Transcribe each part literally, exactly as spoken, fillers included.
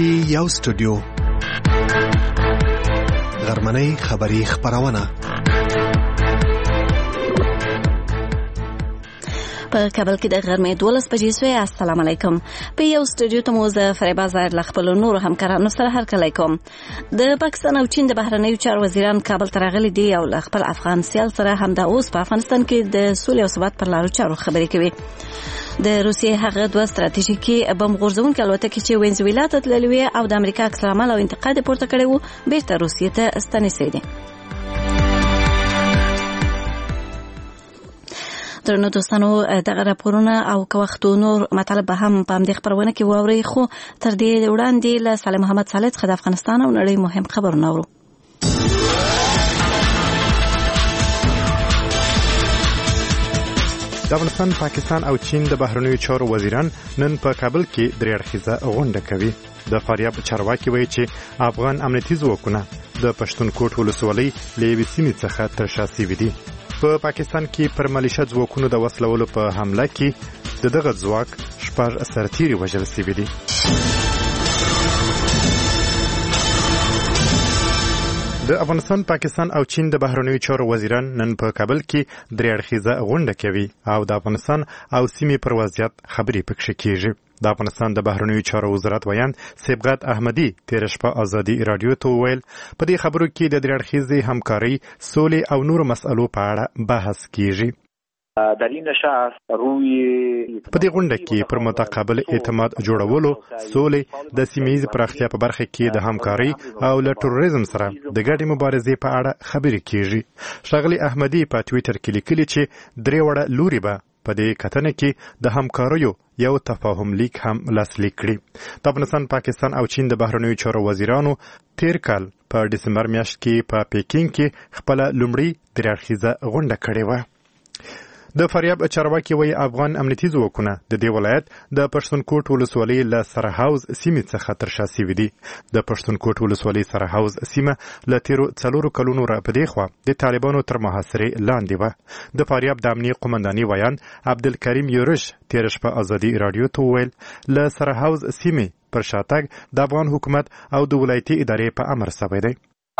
کې یو سټوډیو غرمنۍ خبری خبرونه په کابل کې د غرمې دولس بجې شوې. السلام علیکم. په یو سټوډیو ته مو زه فریبا ظاهر له خپلو نورو همکارانو سره هرکلی کوم. د پاکستان او چین د بهرنیو چارو وزیران کابل ته راغلي دي او له خپل افغان سیال سره همدا اوس په افغانستان کې د سولې او ثبات پر لارو چارو خبرې کوي. د روسیې هغه دوه ستراتیژیکي بم غورځونکي الوتکې چې وینزویلا ته تللې وې او د امریکا عکس العمل او انتقاد پورته کړی و بیرته روسیې ته ستنې دي. درنو دوستانو دغه راپورونه او که وخت نور مطالب به هم په همدې خبرونه کې واورئ، خو تر دې وړاندې له صالح محمد صالح څخه د افغانستان او نړۍ مهم خبرونه اورو. د افغانستان، پاکستان او چین د بهرنیو چارو وزیران نن په کابل کې درې اړخیزه غونډه کوي. د فاریاب چارواکي وایي چې افغان امنیتي ځواکونه د پښتونخوا ولسوالۍ له یوې سیمې څخه تر شا سوي دي. په پاکستان کې پر ملیشه ځواکونو د وسلولو په حمله کې د دغه ځواک شپږ سرتیري وژل شوي دي. د افغانستان، پاکستان او چین د بهرنیو چارو وزیران نن په کابل کې درې اړخیزه غونډه کوي او د افغانستان او سیمې پر وضعیت خبرې پکښې کیږي. د افغانستان د بهرنیو چارو وزارت ویان سبغت احمدي تیر شپه ازادي رادیو ته وویل په دې خبرو کې د درې اړخیزې همکارۍ، سولې او نورو مسألو په اړه بحث کیږي. در این نشست روی په دې غونډه کې پر متقابل اعتماد جوړولو، سولې، د سیمه‌ییز پراختیا په برخه کې د همکارۍ او له تروریزم سره د ګډې مبارزې په اړه خبرې کیږي. ښاغلي احمدي په ټویټر کې لیکلي چې درې وړه لوري به په دې کتنه کې د همکاریو یو تفاهم لیک هم لاسلیک کړي. د افغانستان، پاکستان او چین د بهرنیو چارو وزیرانو تیر کال په دسمبر میاشت کې په پیکینګ کې خپل لومړی درې اړخیزه غونډه کړې وه. د فاریاب چارواکي وایي افغان امنیتي ځواکونه د دې ولایت د پښتونخوا ولسوالۍ له سرحوز سیمې څخه تر شا سوي دي. د پښتونخوا ولسوالۍ سرحوز سیمه له تیرو څلورو کلونو را په دې خوا د طالبانو تر محاصرې لاندې وه. د فاریاب د امنیې قومنداني ویان عبدالکریم یورش تیر شپه ازادي رادیو ته وویل له سرحوز سیمې پر شاتګ د افغان حکومت او د ولایتي ادارې په امر شوی دی.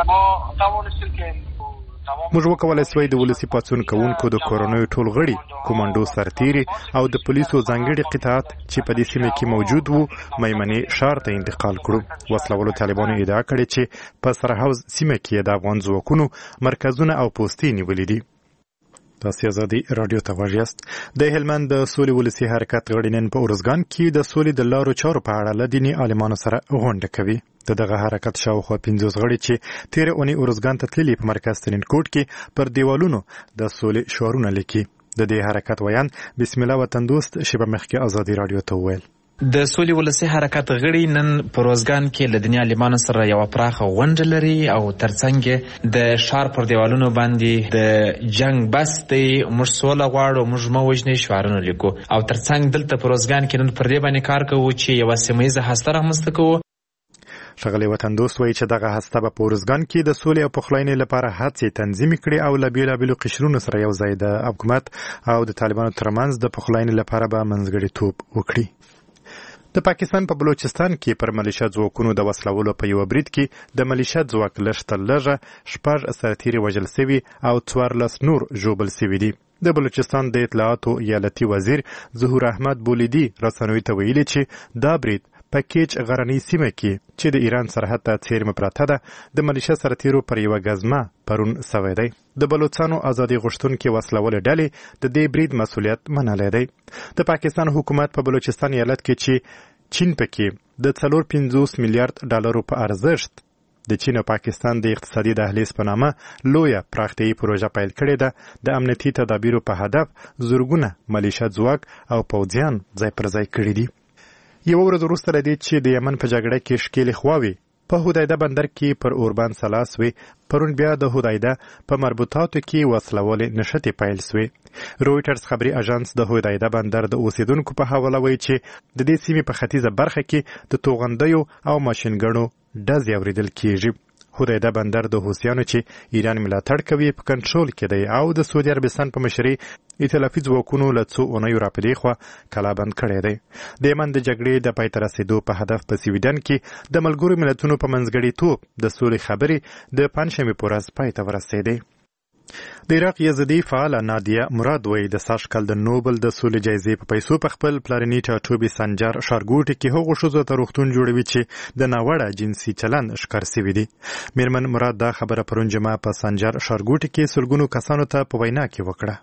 موږ وکولای سوای د ولسي پاڅون کوونکو د کورنیو ټول غړي، کومانډو سرتیري او د پولیسو ځانګړي قطاعت چې په دې سیمه کې موجود وو میمنې ښار ته انتقال کړو. وسلوالو طالبانو ادعا کړې چې په سرحوز سیمه کې د افغان ځواکونو مرکزونه او پوستې نیولې دي. تاسو ازادي رادیو ته غوږ یاست. د هلمند د سولې ولسي حرکت غړي نن په ارزګان کې د سولې د لارو چارو په اړه له دیني عالمانو سره غونډه کوي. د دغه حرکت شاوخوا پنځوس غړي چې تیر اونۍ ارزګان ته تللي په مرکز ترینکوټ کې پر دیوالونو د سولې شعارونه لیکي. د دې حرکت ویان بسم الله وطن دوست شیبه مخکې ازادي رادیو ته وویل د سولې ولسي حرکت غړي نن په روزګان کې له دنیا عالمانو سره یو پراخه غونډه لري او ترڅنګ د ښار پر دیوالونو باندې د جنگ بس دی، موږ سوله غواړو، موږ مه وژنئ شعارونه لیکو او ترڅنګ دلته په روزګان کې نن پر دې باندې کار کوو چې یوه سیمه ییزه هسته رامنځته کوو. ښاغلی وطن دوست وایي چې دغه هسته به په ارزګان کې د سولې او پخلاینې لپاره هڅې تنظیم کړي او له بېلابېلو قشرونو سره یو ځای د حکومت او د طالبانو ترمنځ د پخلاینې لپاره به منځګړیتوب وکړي. د پاکستان په بلوچستان کې پر ملیشه ځواکونو د وسلولو په یو برید کې د ملیشه ځواک لږ تر لږه شپږ سرتیري وژل شوي او څوارلس نور ژوبل شوي دي. د بلوچستان د اطلاعاتو ایالتي وزیر ظهور احمد بولیدي رسنیو ته ویلي چې دا برید په کیچ غرنۍ سیمه کې چې د ایران سرحد ته څیرمه پراته ده د ملیشه سرتیرو پر یوه ګزمه پرون سوی دی. د بلوچستانو ازادي غوښتونکي وسلولې ډلې د دې برید مسؤلیت منلی دی. د پاکستان حکومت په بلوچستان ایالت کې چې چین پکې د څلور پنځوس میلیارډ ډالرو په ارزښت د چین او پاکستان د اقتصادي دهلیز په نامه لویه پراختیایي پروژه پیل کړې ده. د امنیتي تدابیرو په هدف زرګونه ملیشه ځواک او پوځیان ځای پر ځای کړي دي. یو ورځ وروسته له دې چې د یمن په جګړه کې ښکېلې خواوې په هدایده بندر کې پر اوربان سلاس وې، پرون بیا د هدایده په مربوطاتو کې وسلوالې نښتې پیل سوې. رویټرز خبري اژانس د هدایده بندر د اوسیدونکو په حواله وایي چې د دې سیمې په ختیځه برخه کې د توغندیو او ماشینګڼو ډزې اورېدل کېږي. هدیده بندر د حوثیانو چې ایران ملاتړ کوي په کنټرول کې دی او د سعودي عربستان په مشرۍ ائتلافي ځواکونو له څو اونیو راپدې خوا کلابند کړی دی. د یمن د جګړې د پای ته رسېدو په هدف په سویډن کې د ملګرو ملتونو په منځګړیتوب د سولې خبرې د پنجشنبې په ورځ پای ته ورسېدې. د عراق یزدي فعاله نادیه مراد وایي د سږ کال د نوبل د سولې جایزې په پیسو په خپل پلارني ټاټوبي سنجر ښارګوټي کې هغو ښځو ته روغتون جوړوي چې د ناوړه جنسي چلند ښکار سوي دي. میرمن مراد دا خبره پرون جمعه په سنجر ښارګوټي کې سلګونو کسانو ته په وینا کې وکړه.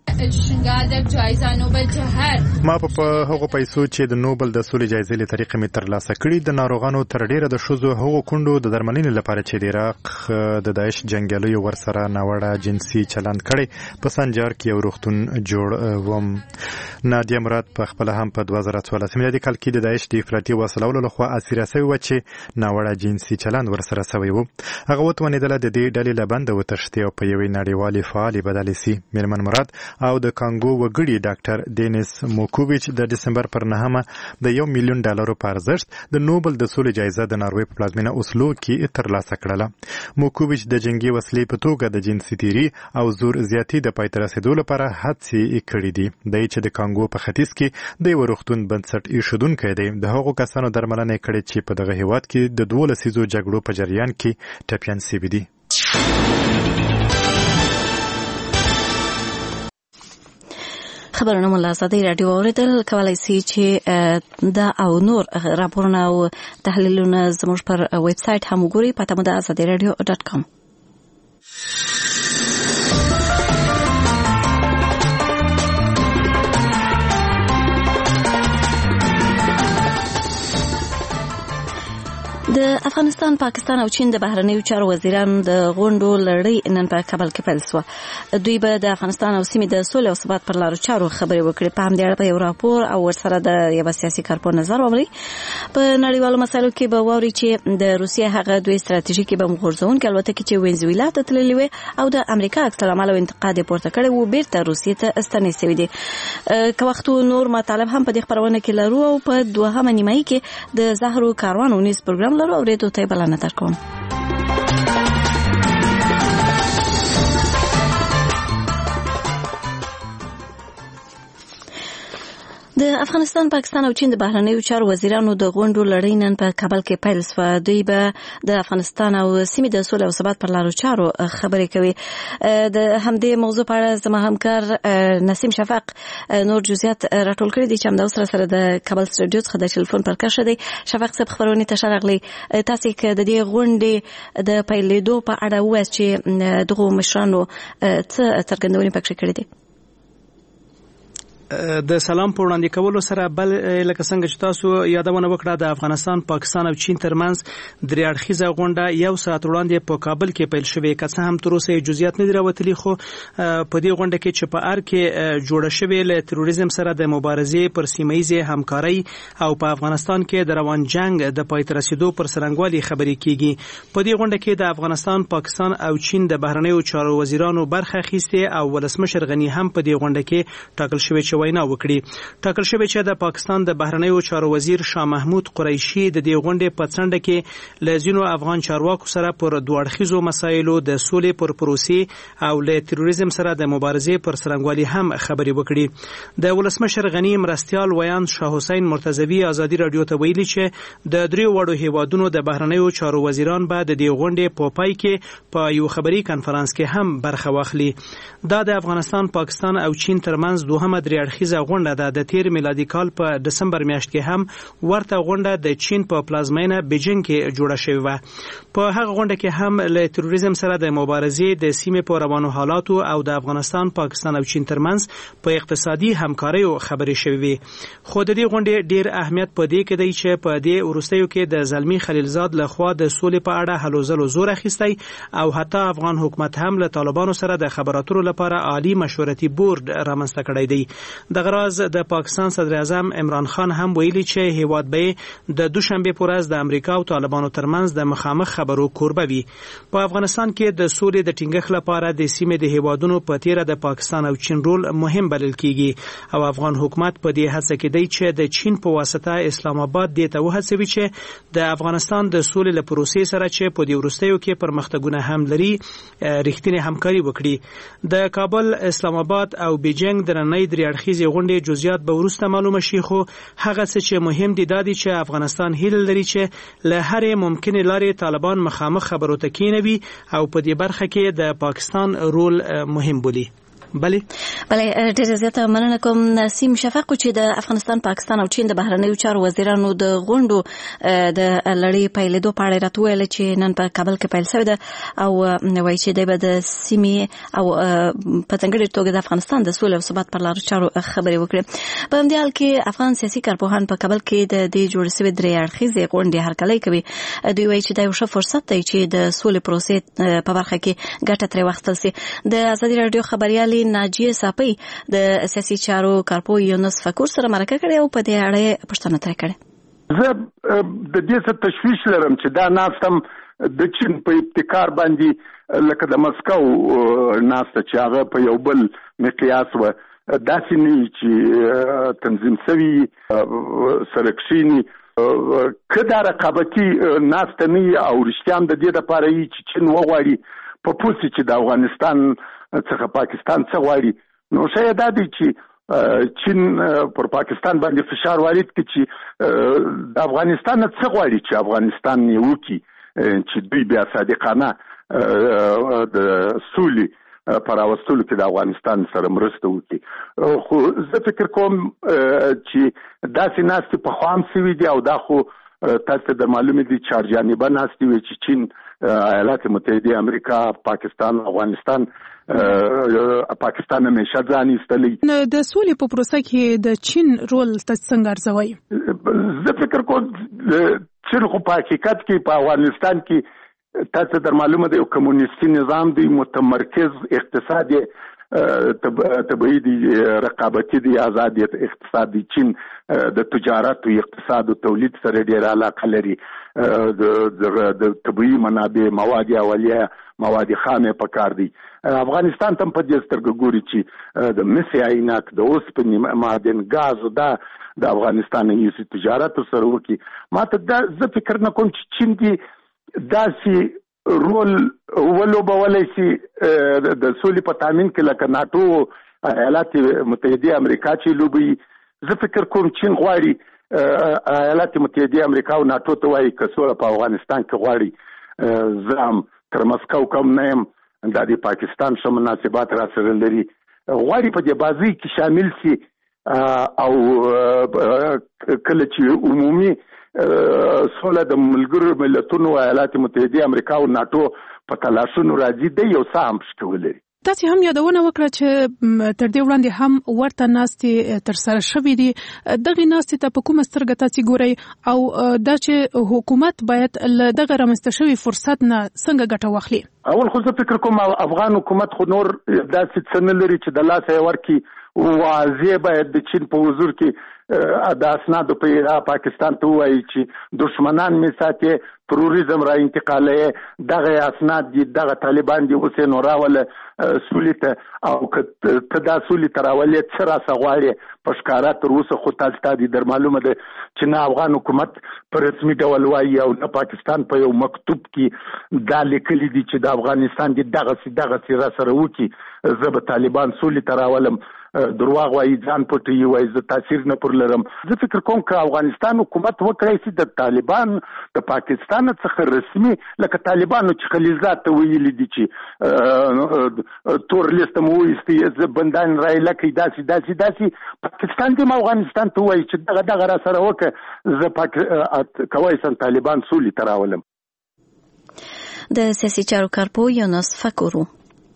ما په هغو پیسو چې د نوبل د سولې جایزې له طریقې مې ترلاسه کړي د ناروغانو تر ډیره د ښځو هغو کونډو د درملنې لپاره چې د عراق د داعش جنګیالیو ورسره ناوړه جنسي چلند کړی په سنجار کې یو روغتون جوړ وم. نادیه مراد په خپله هم په دوه زره څوارلس میلادي کال کې د داعش د افراطي وسلولو لخوا اسیره سوې وه چې ناوړه جنسي چلند ورسره سوی و. هغه وتوانېدله د دې ډلې له بنده وتښتي او په یوې نړیوالې فعالې بدلې سي. میرمن مراد او د کانګو وګړي ډاکټر دینیس موکوویچ د دسمبر پر نهمه د یو میلیون ډالرو په ارزښت د نوبل د سولې جایزه د ناروې په پلازمینه اوسلو کې ترلاسه کړله. موکوویچ د جنګي وسلې په توګه د جنسي تیري او زور زیاتي د پای ته رسېدو لپاره هڅې کړې دي. دی چې د کانګو په ختیځ کې د یوه روغتون بنسټ ایښودونکی دی. د هغو کسانو درملنه یې کړې چې په دغه هېواد کې د دوو لسیزو جګړو په جریان کې ټپیان سوي دي. خبرونه مو له ازادۍ راډیو اورېدل. کولی سئ چې دا او نور راپورونه او تحلیلونه زموږ پر ویب سایټ هم وګورئ. پته مو د ازادۍ راډیو ډاټ کام. د افغانستان، پاکستان او چین د بهرنیو چارو وزیرانو د غونډو لړۍ نن په کابل کې پیل شوه. دوی به د افغانستان او سیمې د سولې او ثبات پر لارو چارو خبرې وکړي. په همدې اړه به یو راپور او ورسره د یوه سیاسي کارپوه نظر واوري. په نړیوالو مسایلو کې به واوري چې د روسیې هغه دوی ستراتیژیکې بم غورځونکې الوتکې چې وینزویلا ته تللې وې او د امریکا عکس العمل او انتقاد یې پورته کړی و بیرته روسیې ته ستنې سوي دي. که وخت نور مطالب هم په دې خپرونه کې لرو او په دوهمه نیمایي کې د زهرو کاروان ونیز پروګرام لرو. اورېدو ته یې بلنه درکوم. د افغانستان، پاکستان او چین د بهرنیو چارو وزیرانو د غونډو لړۍ نن په کابل کې پیل شوه. دوی به د افغانستان او سیمې د سولې او ثبات پر لارو چارو خبرې کوي. د همدې موضوع په اړه زما همکار نسیم شفق نور جزئیات راټول کړي دي چې همدا اوس سره د کابل سټوډیو څخه د ټلیفون پر کښه دی. شفق صاحب، خبرونه ته ښه راغلی. تاسو د دې غونډې د پیلېدو په اړه ووایاست چې دغو مشرانو څه څرګندونې پکې کړې دي؟ د سلام په وړاندې کولو سره بل لکه څنګه چې تاسو یادونه وکړه د افغانستان، پاکستان او چین ترمنځ درې اړخیزه غونډه یو ساعت وړاندې په کابل کې پیل شوې. که څه هم تر اوسه جزئیات نه دي راوتلي، خو په دې غونډه کې چې په ار کې جوړه شوې له تروریزم سره د مبارزې پر سیمه‌ایزې همکارۍ او په افغانستان کې د روان جنگ د پای ته رسیدو پر څرنګوالي خبرې کیږي. په دې غونډه کې د افغانستان، پاکستان او چین د بهرنیو چارو وزیرانو برخه اخیسته او ولسمشر غنی هم په دې غونډه کې ټاکل شوی چې وینا وکړي. ټاکل شوی چې د پاکستان د بهرنیو چارو وزیر شاه محمود قریشي د دې غونډې په څنډه کې له ځینو افغان چارواکو سره پر دوه اړخیزو مسایلو د سولې پر پروسې او له تروریزم سره د مبارزې پر څرنګوالي هم خبرې وکړي. د ولسمشر غنی مرستیال ویان شاه حسین مرتضوی ازادي رادیو ته ویلي چې د دریو وړو هیوادونو د بهرنیو چارو وزیران به د دې غونډې په پای کې په یو خبري کانفرنس کې هم برخه واخلي. دا د افغانستان، پاکستان او چین ترمنځ دوهمه درې اړخیزه غونډه ده. د تیر میلادي کال په دسمبر میاشت کې هم ورته غونډه د چین په پلازمینه بیجینګ کې جوړه شوې وه. په هغه غونډه کې هم له تروریزم سره د مبارزې د سیمې په روانو حالاتو او د افغانستان، پاکستان او چین ترمنځ په اقتصادي همکارۍ خبرې شوې وي. خو د دې غونډې ډیر اهمیت په دې کې دی چې په دې وروستیو کې د زلمی خلیلزاد لخوا د سولې په اړه هلو ځلو زور اخیستی او حتی افغان حکومت هم له طالبانو سره د خبراتو لپاره عالی مشورتي بورډ رامنځته کړی دی. د غراز د پاکستان صدر اعظم عمران خان هم ویلي چې هیواد به د دوشنبه پر ورځ د امریکا او طالبانو ترمنځ د مخامخ خبرو کوربه وي. په افغانستان کې د سولې د ټینګښت لپاره د سیمې د هیوادونو په تیره د پاکستان او چین رول مهم بلل کیږي او افغان حکومت په دې هڅه کې دی چې د چین په واسطه اسلام آباد دې ته وهڅوي چې د افغانستان د سولې له پروسې سره چې په دې وروستیو کې پرمختګونه هم لري رښتینی همکاري وکړي. د کابل، اسلام آباد او بیجینګ د نړۍ درې اړخیزې غونډې جزئیات به وروسته معلومه شي، خو هغه څه چې مهم دي دا دي چې افغانستان هیله لري چې له هرې ممکنې لارې طالبان مخامخ خبرو ته کېنوي او په دې برخه کې د پاکستان رول مهم بولي. بله بله ډېر زیاته مننه کوم. نسیم شفق چې د افغانستان، پاکستان او چین د بهرنیو چارو وزیرانو د غونډو د لړۍ پیلېدو په اړه راته وویل چې نن په کابل کې پیل شوې ده او وایي چې دوی به د سیمې او په ځانګړې توګه د افغانستان د سولې او ثبات پر لارو چارو خبرې وکړي. په همدې حال کې افغان سیاسي کارپوهان په کابل کې د دې جوړې شوې درې اړخیزې غونډې هرکلی کوي. دوی وایي چې دا یو ښه فرصت دی چې د سولې پروسې په برخه کې ګټه ترې واخیستل شي. د ازادي راډیو خبریالې ناجیه صافی د سیاسي چارو کارپوه یونس فکور سره مرکه کړې او په دې اړه پوښتنه ترې کړې. زه د دې څه تشویش لرم چې دا ناستم د چین په ابتکار باندې لکه د مسکو ناسته چې هغه په یو بل مقیاس و داسې نه چې تنظیم شوي سرکشینی که دا رقابتي ناسته نه او رښتیا هم د دې دپاره وي چې چین وغواړي په پوسې چې د افغانستان څخه پاکستان څه غواړي، نو شاید دا دی چې چین پر پاکستان باندې فشار وارد کړي چې د افغانستان څه غواړي چې افغانستان یې وکړي چې دوی بیا صادقانه د سولې پر راوستلو کې د افغانستان سره مرسته وکړي. خو زه فکر کوم چې داسې ناستې پخوا هم شوي دي او دا خو تاسو ته د معلومې دي چارجانبه ناستې وي چې چین، ایالات متحده امریکا، پاکستان، افغانستان پاکستان همیشه ځان ایستلی. د سولې په پروسه کې د چین رول تاسو څنګه ارزوئ؟ زه فکر کوم چین خو په حقیقت کې په افغانستان کې تاسو در معلومه دی یو کمونیستي نظام دی، متمرکز اقتصاد طبعی دی، رقابتی دی، آزاد اقتصاد دی. چین د تجارت او اقتصاد او تولید سره ډېر علاقه لري. د طبعی منابع، مواد اولیه، مواد خامه پکار دي. افغانستان تم په دې سترګه ګوري چې د مس عینک، د اوسپنې معدن، غاز دا د افغانستان یې تجارت سره وکي. ماته دا زه فکر نه کوم چې چین دي داسې رول ولوبولی شي د سولې په تامین کې لکه ناټو، ایالات متحده امریکا چې لوبي. زه فکر کوم چین غواړي ایالات متحده امریکا او ناټو ته وایي که سوله په افغانستان کې غواړي، زه هم تر مسکو کم نه یم، دا د پاکستان ښه مناسبات را سره لري، غواړي په دې بازۍ کې شامل شي او کله چې عمومي سوله د ملګرو ملتونو، ایالات متحده امریکا او ناټو په تلاشونو راځي، دی یو څه هم شته ولري. تاسو هم یادونه وکړه چې تر دې وړاندې هم ورته ناستې تر سره شوې دي. دغه ناستې ته په کومه سترګه تاسو ګورئ او دا چې حکومت باید له دغه رامنځته شوي فرصت نه څنګه ګټه واخلي؟ اول خو زه فکر کوم افغان حکومت خو نور داسې څه نه لري چې د لاسه یې ورکړي. واضح باید د چین په حضور کې د اسنادو په پاکستان ته ووایي چې دشمنان مې ساتي، تروریزم را انتقالوي، دغه اسناد دي، دغه طالبان دي، اوس یې نو راوله سولې ته، او که ته دا سولې ته راولې څه راسه غواړې په ښکاره تر اوسه خو تاسو ته دي در معلومه ده چې نه افغان حکومت په رسمي ډول وایي او نه پاکستان په یو مکتوب کې دا لیکلي دي چې د افغانستان دي دغسې دغسې را سره وکړي، زه به طالبان سولې ته راولم. درواغ وایي، ځان پټوي، وایي زه تاثیر نه پر لرم. زه فکر کوم که افغانستان حکومت وکړی شي د طالبان د پاکستان څخه رسمي، لکه طالبانو چې خلیلزاد ته ویلي دي چې تور لیست مو وایستي، زه بندان رایله کوي، داسې داسې داسې پاکستان دې افغانستان ته وایي چې دغه دغه را سره وکړه، زه کولی شم طالبان سولې ته راولم. د سیاسي چارو کارپوه یونس فکورو.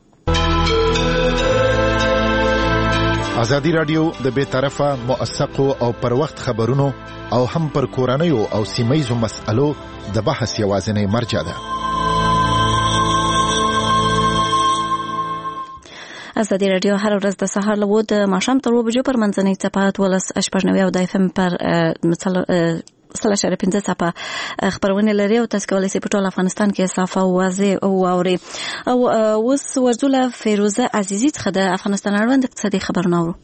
ازادي راډیو د بې طرفه، موثقو او پر وخت خبرونو او هم پر کورنیو او سیمه‌یزو مسألو د بحث یوازینی مرجع ده. ازادي رادیو هر ورځ د سهار له وو د ماښام تر اوه بجو پر منځنۍ څپه اتلس شپږ نوي او د اف ام پر سل اشاره پنځه څپه خبرونه لري او تاسو کولای شئ په ټول افغانستان کې صافه واضح او اوري او اوس ورزوله فیروزه عزیزی څخه د افغانستان اړوند اقتصادي خبرونه اورو.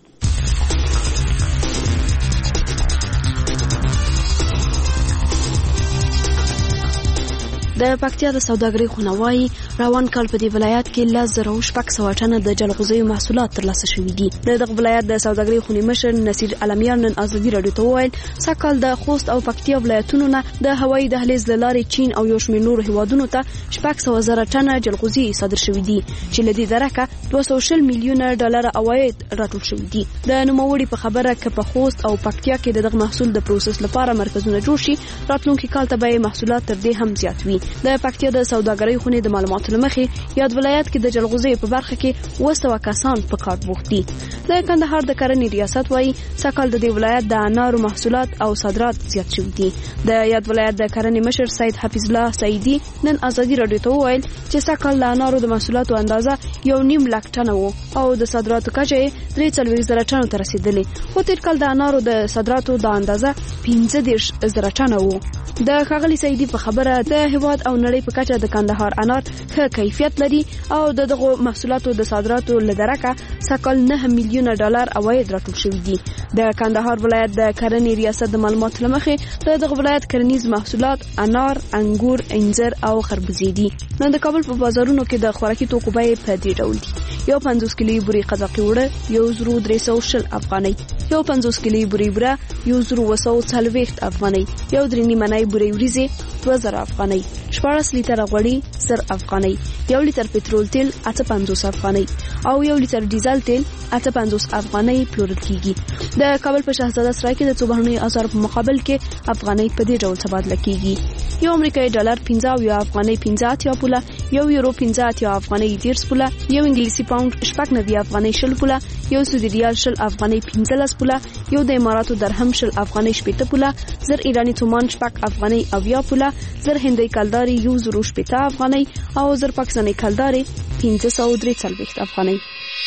د پکتیا د سوداګرۍ خونوایي روان کال په دې ولایت کې لس زره شپږ سوه ټنه د جلغوزیو محصولات ترلاسه شوي دي. د دغه ولایت د سوداګرۍ خونې مشر نصیر علمیان نن ازادي راډیو ته وویل سږکال د خوست او پکتیا ولایتونو نه د هوایي دهلیز له لارې چین او یو شمېر نورو هیوادونو ته شپږ سوه زره ټنه جلغوزي صادر شوي دي چې له دې درکه دوه سوه شل میلیونه ډالر عواید راټول شوي دي. د نوموړي په خبره که په خوست او پکتیا کې د دغه محصول د پروسس لپاره مرکزونه جوړ شي راتلونکي کال ته به محصولات تر دې هم زیات وي. د پکتیا د سوداګرۍ خونې د معلوماتو لمخې یاد ولایت کې د جلغوزیو په برخه کې اوه سوه کسان په کار بوخت دي. د کندهار د کرنې ریاست وايي سږکال د دې ولایت د انارو محصولات او صادرات زیات شوي دي. د یاد ولایت د کرنې مشر سید حفیظ الله سعیدي نن ازادي راډیو ته وویل چې سږکال د انارو د محصولاتو اندازه یو نیم لک ټنه و او د صادراتو کچه یې درې څلوېښت زره ټنو ته رسېدلې خو تېر کال د انارو د صادراتو د اندازه پنځه دېرش زره ټنه و. د ښاغلي سعیدي په خبره د هیواد او نړۍ په کچه د کندهار انار ښه کیفیت لري او د دغو محصولاتو د صادراتو له درکه سږکال نه میلیونه ډالر عواید راټول شوي دي. د کندهار ولایت د کرنې ریاست د معلوماتو له مخې د دغه ولایت کرنیز محصولات انار، انګور، انځر او خربوزې دي. نن د کابل په بازارونو کې د خوراکي توکو بیې په دې ډول دي: یو پنځوس کیلو بوري قزاقي وړه یو زرو درې سوه شل افغانۍ، یو پنځوس کیلو بوري بوره یو زرو اوه سوه څلوېښت افغانۍ، یو درې نیمه بوري وریځې دوه زره افغانۍ، شپاړس لیتره غوړي زر افغانۍ، یو لیتر پټرول تیل اته پنځوس افغانۍ او یو لیتر ډیزل تیل اته پنځوس افغانۍ پلورل کیږي. د کابل په شهزاده سرای کې د څو بهرنیو اسعارو په مقابل کې افغانۍ په دې ډول تبادله کیږي: یو امریکایي ډالر پنځه اویا افغانۍ پنځه اتیا پوله، یو یورو پنځه اتیا افغانۍ دېرش پوله، یو انګلیسي پاوند شپږ نوي افغانۍ شل پوله، یو سعودي ریال شل افغانۍ پنځلس پوله، یو د اماراتو درهم شل افغانۍ شپېته پوله، زر ایراني تومان شپږ افغانۍ اویا پوله، زر هندۍ کلداري یو زرو شپېته افغانۍ او زر پاکستاني کلداري پنځه سوه درې څلوېښت افغانۍ.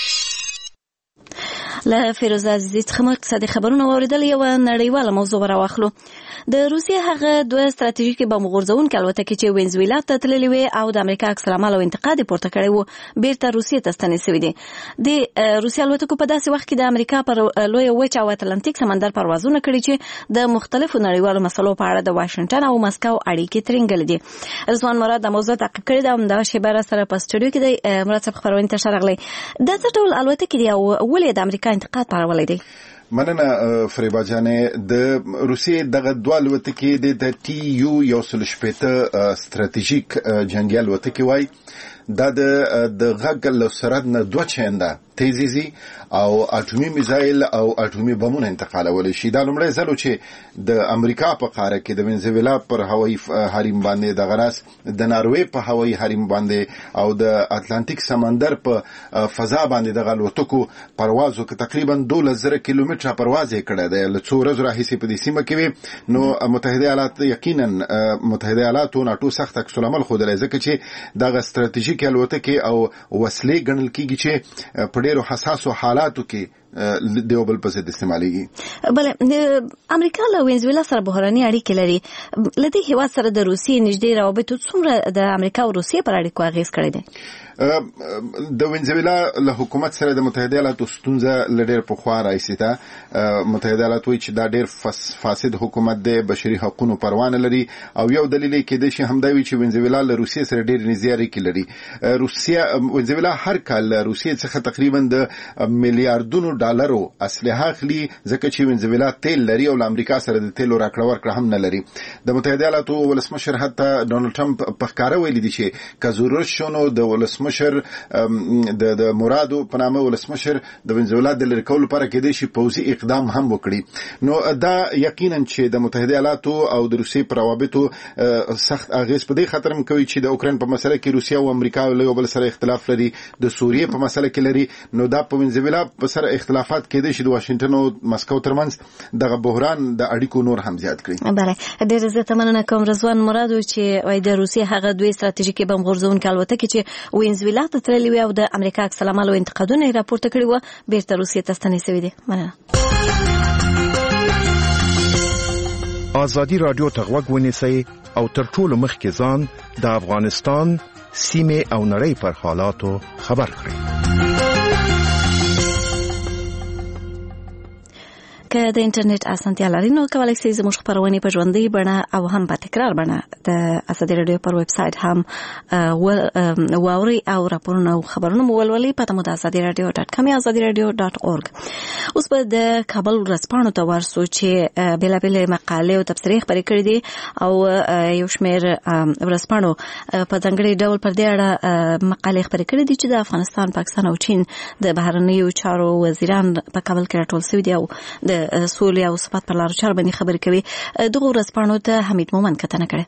له فیروزه عزیزی څخه مو اقتصادي خبرونه واوریدل. یو نړیواله موضوع راواخلو. د روسیې هغه دوه ستراتیژیکي بم غورځونکي الوتکې چې وینزویلا ته تللې وې او د امریکا عکس العمل او انتقاد پورته کړی وو بیرته روسیې ته ستنې شوي دي. د روسیې الوتکو په داسې وخت کې د امریکا پر لویه وچه او اتلانتیک سمندر پروازونه کړي چې د مختلفو نړیوالو مسلو په اړه د واشنګټن او مسکو اړیکې ترنګلې دي. رضوان مراد د موضوع تعقیب کړی دی او همدغه شیبه راسره په سټوډیو کې دی. مراد صاحب خبرونه ته ښه راغلی. دا څه ډول الوتکې دي او ولې د امریکا انتقاد پارولی دی؟ مننه فریبا جانې. د روسیې دغه دوه الوتکې د ټي یو یو سل شپېته ستراتیژیک جنګي الوتکې وای. دا د غږ له سرعت نه دوه چنده تیزی او اټومي میزایل او اټومي بمونه انتقالول شي. دا لومړی ځل چې د امریکا په قاره کې د وینزویلا پر هوایي حریم باندې د غراس د ناروې په هوایي حریم باندې او د اتلانتیک سمندر په فضا باندې د الوتکو پروازو کې تقریبا دولس زره کیلومتره پرواز کړی دی. له څو ورځو راهیسې په دې سیمه کې نو متحده ایالات یقینا متحده ایالات او ناتو سخت عکس العمل ښودلی ځکه چې دغه ستراتیژیک الوتکې او وسلې ګڼل کیږي چې په ډېرو حساسو حالاتو کې د یو بل په ضد استعمالېږي. بله امریکا له وینزویلا سره بحراني اړیکې لري. له دې هېواد سره د روسیې نږدې روابطو څومره د امریکا او روسیې پر اړیکو اغېز کړی دی؟ د وینزویلا له حکومت سره د متحده ایالاتو ستونزه له ډېر پخوا راهیسې ده. متحده ایالات وایي چې دا ډېر فاسد حکومت دی، بشري حقونو پروا نه لري او یو دلیل یې کېدای شي همدا وي چې وینزویلا له روسیې سره ډېرې نږدې اړیکې لري. روسیه وینزویلا هر کال له روسیې څخه تقریبا د میلیارډونو ډالرو اسلحه اخلي ځکه چې وینزویلا تیل لري او له امریکا سره د تیلو راکړه ورکړه هم نه لري. د متحده ایالاتو ولسمشر حتی ډونالډ ټرمپ په ښکاره ویلي دي چې که ضرورت شو نو د ولسمشر د د مرادو په نامه ولسمشر د وینزویلا د لرې کولو لپاره کېدای شي پوځي اقدام هم وکړي. نو دا یقینا چې د متحده ایالاتو او د روسیې په روابطو سخت اغېز په دې خاطر هم کوي چې د اوکراین په مسله کې روسیه او امریکا له یو بل سره اختلاف لري، د سوریې په مسله کې لري. نو دا په وینزویلا په سره اختلافات کېدای شي د واشنگټن او مسکو ترمنځ دغه بحران د اړیکو نور هم زیات کړي. بله ډېر زیاته مننه کوم رضوان مراد چې وایي د روسیې هغه دوی ستراتیژیکي بم غورځونکي الوتکې چې وینزویلا ته تللې وې او د امریکا عکس العمل او انتقادونه یې راپورته کړي وو بیرته روسیې ته ستنې شوي دي. مننه. ازادي رادیو ته غوږ ونیسئ او تر ټولو مخکې ځان د افغانستان سیمه او نړۍ پر حالاتو خبر کړئ. که د انټرنیټ اسانتیا لرئ نو کولی شئ زموږ خپرونې په ژوندۍ بڼه او هم په تکرار بڼه د ازادي رادیو پر ویب سایټ هم واورئ او راپورونه او خبرونه مو ولولئ. پته مو د ازادي رادیو ډاټ کام یا ازادي رادیو ډاټ اورګ. اوس به د کابل ورځپاڼو ته ورسو چې بېلابېلې مقالې او تبصرې خپرې کړې دي او یو شمېر ورځپاڼو په ځانګړي ډول پر دې اړه مقالې خپرې کړې دي چې د افغانستان، پاکستان او چین د بهرنیو چارو وزیران په کابل کې راټول شوي دي او د سولې او ثبات پر لارو چارو باندې خبرې کوي. دغه ورځپاڼو ته حمید مومن کتنه کړې.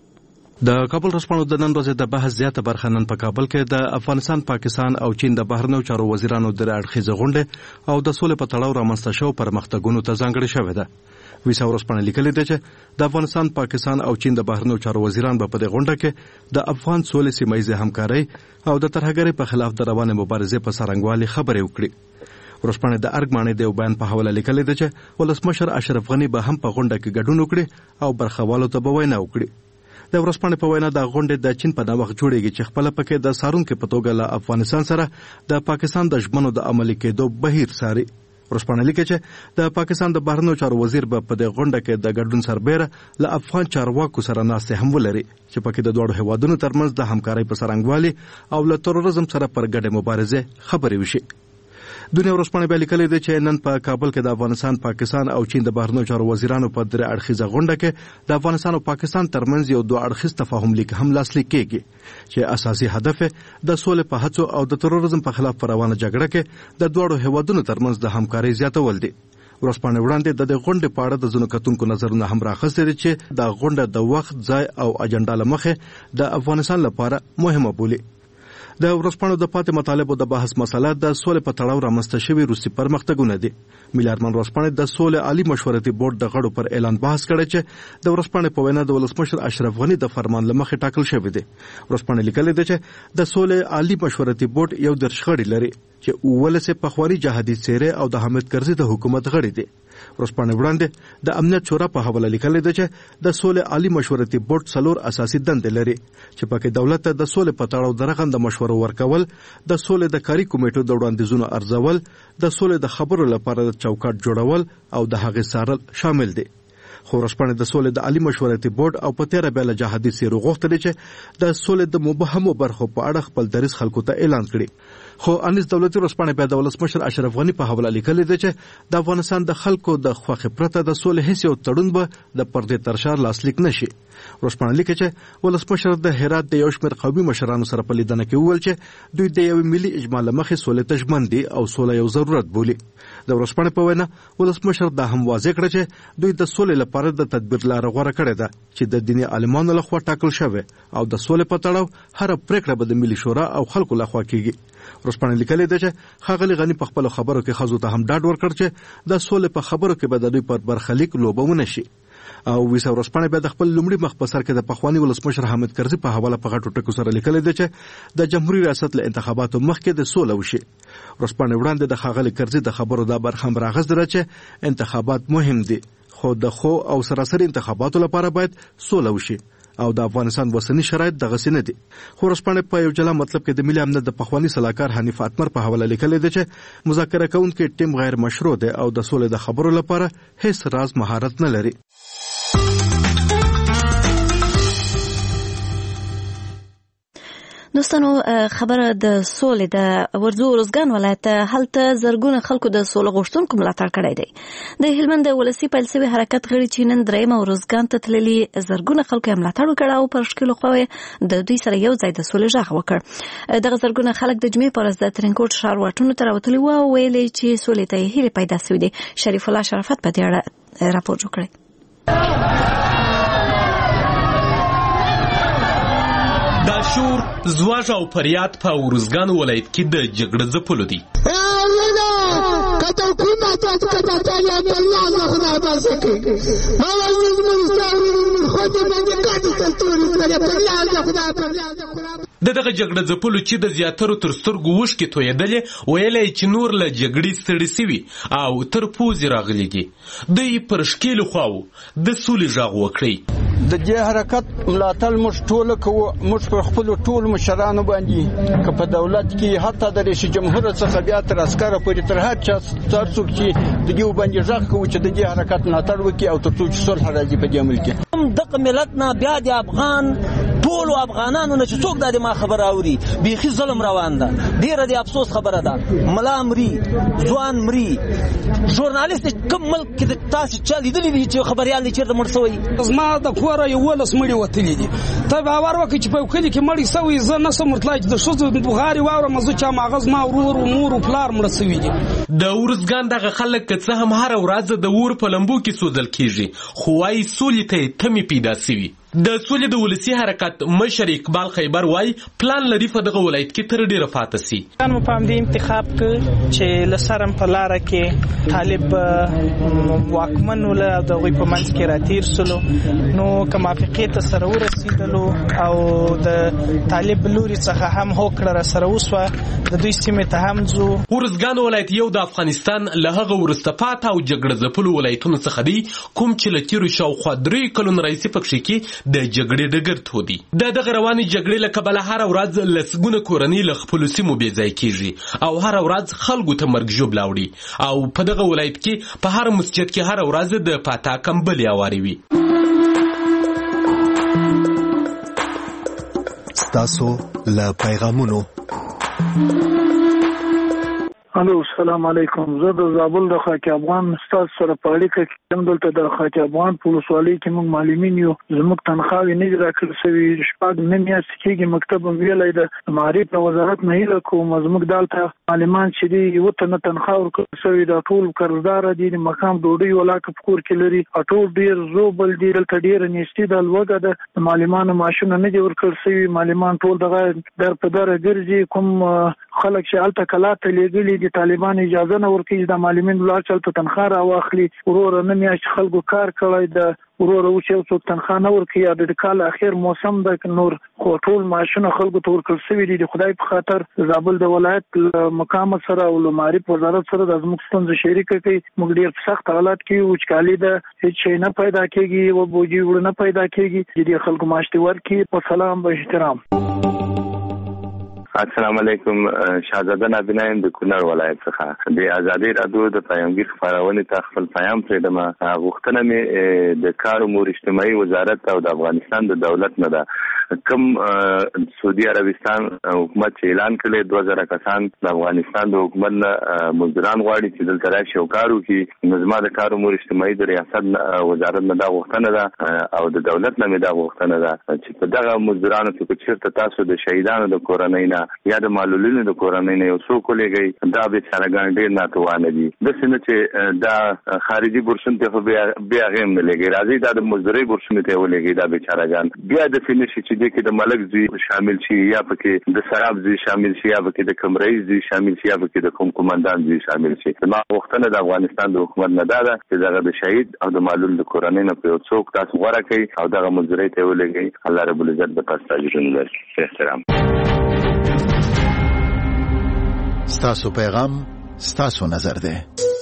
د کابل ورځپاڼو د نن ورځې د بحث زیاته برخه نن په کابل کې د افغانستان، پاکستان او چین د بهرنیو چارو وزیرانو د اړخیزه غونډې او د سولې په تړاو رامنځته شوو پرمختګونو ته ځانګړې شوې ده. ویسا ورځپاڼه لیکلې ده چې د افغانستان، پاکستان او چین د بهرنیو چارو وزیران به په دې غونډه کې د افغان سولې سیمه‌ییزې همکارۍ او د ترهګرۍ په خلاف د روانې مبارزې په څرنګوالي خبرې وکړي. ورځپاڼه د ارګ ماڼۍ د یو بیان په حواله لیکلې ده چې ولسمشر اشرف غني به هم په غونډه کې ګډون وکړي او برخوالو ته به وینا وکړي. د ورځپاڼې په وینا د غونډې د چین په نوښت جوړیږي چې خپل پکې د سارونکو په توګه له افغانستان سره د پاکستان د ژمنو د عملي کېدو بهیر ساري. ورځپاڼه لیکي چې د پاکستان د بهرنیو چارو وزیر به په دې غونډه کې د ګډون سربېره له افغان چارواکو سره ناستې هم ولري چې پکې د دوه هیوادونو ترمنځ د همکارۍ په څرنګوالي او له تروریزم سره پر ګډه مبارزه خبرې وشي. دنیا ورځپاڼه به لیکلې ده چې نن په کابل کې د افغانستان، پاکستان او چین د بهرنیو چارو وزیرانو په درې اړخیزه غونډه کې د افغانستان او پاکستان ترمنځ یو دوه اړخیز تفاهم لیک هم لاسلیک کېږي چې اساسي هدف د سولې په هڅو او د تروریزم په خلاف روانه جګړه کې د دوه هیوادونو ترمنځ د همکارۍ زیاتول دي. ورځپاڼه وړاندې د دې غونډې په اړه د ځینو کتونکو نظرونه هم راخستې دي چې د غونډه د وخت، ځای او اجنډا له مخې د افغانستان لپاره مهمه بولي. د ورځپاڼو د پاتې مطالبو د بحث مسله د سولې په تړاو رامنځته شوي روسي پرمختګونه دي. ملي ارمان ورځپاڼه د سولې عالی مشورتي بورډ د غړو پر اعلان بحث کړی چې د ورځپاڼې په وینا د ولسمشر اشرف غني د فرمان له مخې ټاکل شوی دی. ورځپاڼه لیکلې ده چې د سولې عالی مشورتي بورډ یو درش غړي لري چې ولسه په خواري جهادي څیره او د حامد کرزي د حکومت غړي دي. ورځپاڼه وړاندې د امنیت شورا په حواله لیکلې ده چې د سولې عالی مشورتي بورډ څلور اساسي دندې لري چې پکې دولت ته د سولې په تړاو درغند مشورو ورکول، د سولې د کاري کمیټو د وړاندیزونو ارزول، د سولې د خبرو لپاره د چوکاټ جوړول او د هغې څارل شامل دي. خو ورځپاڼه د سولې د عالی مشورتي بورډ او په تیره بیله جهادي څیرو غوښتل چې د سولې د مبهمو برخو په اړه خپل دریځ خلکو ته اعلان کړي. خو انیس دولتي ورځپاڼه بیا د ولسمشر اشرف غني په حواله لیکلې ده چې د افغانستان د خلکو د خوښې پرته د سولې هیڅ یو تړون به د پردې تر شا لاسلیک نشي. ورځپاڼه لیکي چې ولسمشر د هرات د یو شمېر قومي مشرانو سره په لیدنه کې وویل چې دوی د یو ملي اجماع له مخې سولې ته ژمن دي او سوله یو ضرورت بولي. د ورځپاڼې په وینا ولسمشر دا هم واضح کړ چې دوی د سولې لپاره د تدبیر لاره غوره کړې ده چې د دیني عالمانو لخوا ټاکل شوی او د سولې په تړاو هر پریکړه به د ملي شورا او خلکو لخوا کیږي. ورځپاڼه لیکلې ده چې ښاغلي غني په خپل خبرو کې ښځو ته هم ډاډ ورکړ چې د سولې په خبرو کې به د دوی پر برخلیک لوبه ونه شي. او ویسا ورځپاڼه بیا د خپل لومړي مخ په سر کې د پخوانی ولسمشر حامد کرزي په حواله په غټو ټکو سره لیکلې ده چې د جمهوریت ریاست له انتخاباتو مخکې د سوله وشي. ورځپاڼه وړاندې د ښاغلي کرزي د خبرو دا برخه هم راغزره چې انتخابات مهم دي خو د خو او سراسري انتخاباتو لپاره باید سوله وشي او د افغانستان وسنی شرایط دغه سینه دي. خو ورځپاڼه په یو جلا مطلب کې د ملي امنیت د پخوانی صلاحکار حنیف اتمر په حواله لیکلې ده چې مذاکره کوونکي ټیم غیر مشروع دی او د سولې د خبرو لپاره هیڅ راز مهارت نه لري. دوستانو خبره د سولې د ورځو روزګان ولایت هلته زرګونه خلکو د سولې غوښتونکو ملاتړ کړی دی. د هلمند د ولسی پیلسوي حرکت غړي چې نن درېیمه روزګان ته تللي زرګونه خلکو یې ملاتړ وکړ او پر شکلو خو د دوی سره یو ځای د سولې غږ وکړ. دغه زرګونه خلک د جمعې پر ورځ د ترینکوټ ښار واټونو ته راوتلي وو او ویلي چې سولې ته یې هیلې پیدا شوې دي. شریف الله شرافت په دې اړه راپور جوړ کړی. دا شور زواج او فریاد په ورزګان ولایت کې د جګړه ځپلو دي. تاسو کته تعالی الله خدای تاسو کې ما ولې مستعمر خو دې باندې کاټي کلتوري پر الله خدای پر الله د دغه جګړه ځپلو چې د زیاترو تر سترګو وشکې تویېدلې ویلی چې نور له جګړې ستړي سوي او تر پوزې راغلي دي دوی پر ښکېلو خواوو د سولې غږ وکړئ د دې حرکت ملاتړ موږ ټول کوو موږ پر خپل ټول مشرانو باندې که په دولت کې حتی د رئیس جمهور څخه بیا تر عسکر پورې تر هر چا تر څوک چې د دې باندې غږ کوي چې د دې حرکت ملاتړ وکړي او تر څو چې صلح راځي په دې ملک هم دغه ملت نه بیا د افغان ټول افغانانو نه چې څوک د ما خبر اوري بيخي ظلم روان ده ډیره د افسوس خبره ده ملا مري ځوان مري ژورنالیست کوم ملک کې تاسو چالي دي چې خبريال دي چې مړ شوی زما د کور یو ولس مړي وتلی دي ته باور وکړي چې په کلی کې مړی سوی زه نه سم مرتلای د شوز د بغاري واوره مزه چا ماغز ما ورور او مور او پلار مړ سوی دي د ورزګان دغه خلک که څه هم هر ورځ د ور په لمبو کې سوزل کیږي خو وايي سولې ته تمي پیدا سوي د سولې د ولسی حرکت مشر اقبال خیبر وای پلان لري په دغه ولایت کې تر ډیره فاته سي کان مو پام دې انتخاب ک چې لسرم په لار کې طالب واکمن ول د غوي په منځ کې راتیر سلو نو کوم افقې ته سره ورسېدلو او د طالب لوري څخه هم هوکړه سره وسوه د دوی سیمه ته هم ځو ورزګان ولایت یو د افغانستان له هغه ورستفات او جګړه ځپلو ولایتونو څخه دی کوم چې لتیرو شاوخوا درې کلون رئیس پکښې کې د جګړې ډګر تودي د دغه رواني جګړې له کبله هر ورځ لسګونه کورنۍ له خپلو سیمو بې ځای کیږي او هر ورځ خلکو ته مرګ ژوبله وړي او په دغه ولایت کې په هر مسجد کې هر ورځ د فاتا کمبلې هوارې وي ستاسو له پیغامونو الو السلام علیکم زه د زابل د خاک افغان استاد سره په اړیکه کې هم دلته د خاک افغان پولیسوالۍ کې موږ معلمین یو زموږ تنخواهي نه راکړل شوی شپږ نه میاشتې کېږي مکتب ویلای د معارف په وزارت نه هیله کوم زموږ دلته معلمان چې دی یو ته تنخواه ورکړل شوی د ټول قرضدار دي د مقام ډوډۍ ولاکه پکور کې لري ټول ډیر زوبل دي دلته ډیر نيستي د لوګه د معلمانو ماشونه نه دي ورکړل شوی معلمان ټول دغه در په در ګرځي کوم خلک چې الته کلاته لګلي دي طالبان اجازه نه ورکړي د معلمین ولر چلته تنخواه راواخلي ورور نه میاشت خلکو کار کړی د ورور او چې څوک تنخواه نه ورکړي د کال اخر موسم د نور خو ټول ماشونه خلکو ته ورکړل شوی دي خدای په خاطر زابل د ولایت مقام سره او معرف وزارت سره د زموږ ستونزې شریکه کوي موږ ډیر سخت حالات کې وچکالي د هیڅ شي نه پیدا کیږي او بوجي ورنه پیدا کیږي د خلکو ماشتي ورکړي په سلام او احترام السلام علیکم شاهزاده نبینایم د کونړ ولایت څخه د ازادي رادیو د پیغامګر خبرونه ته خپل پیغام پرېدم غوښتنه مې د کار امور اجتماعي وزارت او د افغانستان د دولت نه ده کوم سعودي عربستان حکومت اعلان کړی دوه زره کسان د افغانستان د حکومت نه مزدوران غواړي چې دلته راشي او کار وکړي نظم د کار امور اجتماعي د ریاست وزارت نه دا غوښتنه ده او د دولت نه دا غوښتنه ده چې په دغه مزدورانو کې چیرته تاسو د شهیدانو د کورنۍ نه یا د معلولینو د کورنۍ نه یو څوک لګي دا به څنګه ډیر ناتوانه دي د سینې چې دا خارجي بورسون ته بیا بیا غیم نه لګي راځي دا د مزدوري بورسون ته ولګي دا بیچاره جان بیا د سینې چې د کې د ملک زی شامل شي یا پکې د سراب زی شامل شي یا پکې د کمرې زی شامل شي یا پکې د کوم کمانډان زی شامل شي ما وختونه د افغانستان د حکومت نه دا چې دغه د شهید او د معلول د کورنۍ نه په څوک تاسو غوړه کوي او دغه مزدوري ته ولګي الله رب العزت د پاسه اجرونه لري احترام ستاسو پیغام ستاسو نظر ده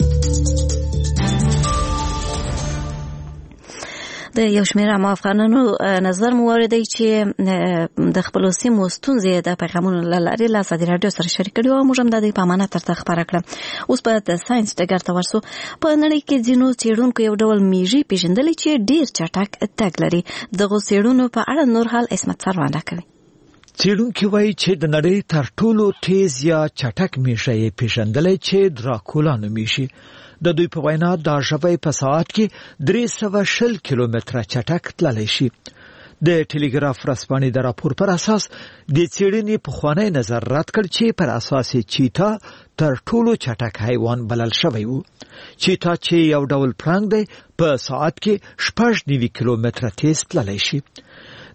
د یو شمېر عام افغانانو نظر مو واردی چې د خپل سیمو ستونزې د پیغامونو له لارې له ازادي راډیو سره شریک کړي او موږ هم د دې په امانت ترته خبره کړه اوس په د ساينس ډګر ته ورسو په نړۍ کې ځینو څېړونکو یو ډول میږي پیژندلې چې ډیر چټک تګ لري دغه څېړنو په اړه نور حال اسمت سروانه کوي څېړونکي وایي چې د نړۍ تر ټولو تیز یا چټک میږي یې پیژندلې چې دراکولا نومیږي د دوی په وینا دا ژبه په ساعت کې درې سوه شل کیلومتره چټک تللی شي د ټلګراف رسپانې د راپور پر اساس د څېړنې په خوانی نظر رد کړ چې پر اساس چیتا تر ټولو چټک حیوان بلل شوی وو چیتا چې یو ډول پړانګ دی په ساعت کې شپږ نوي کیلومتره تیز تللی شي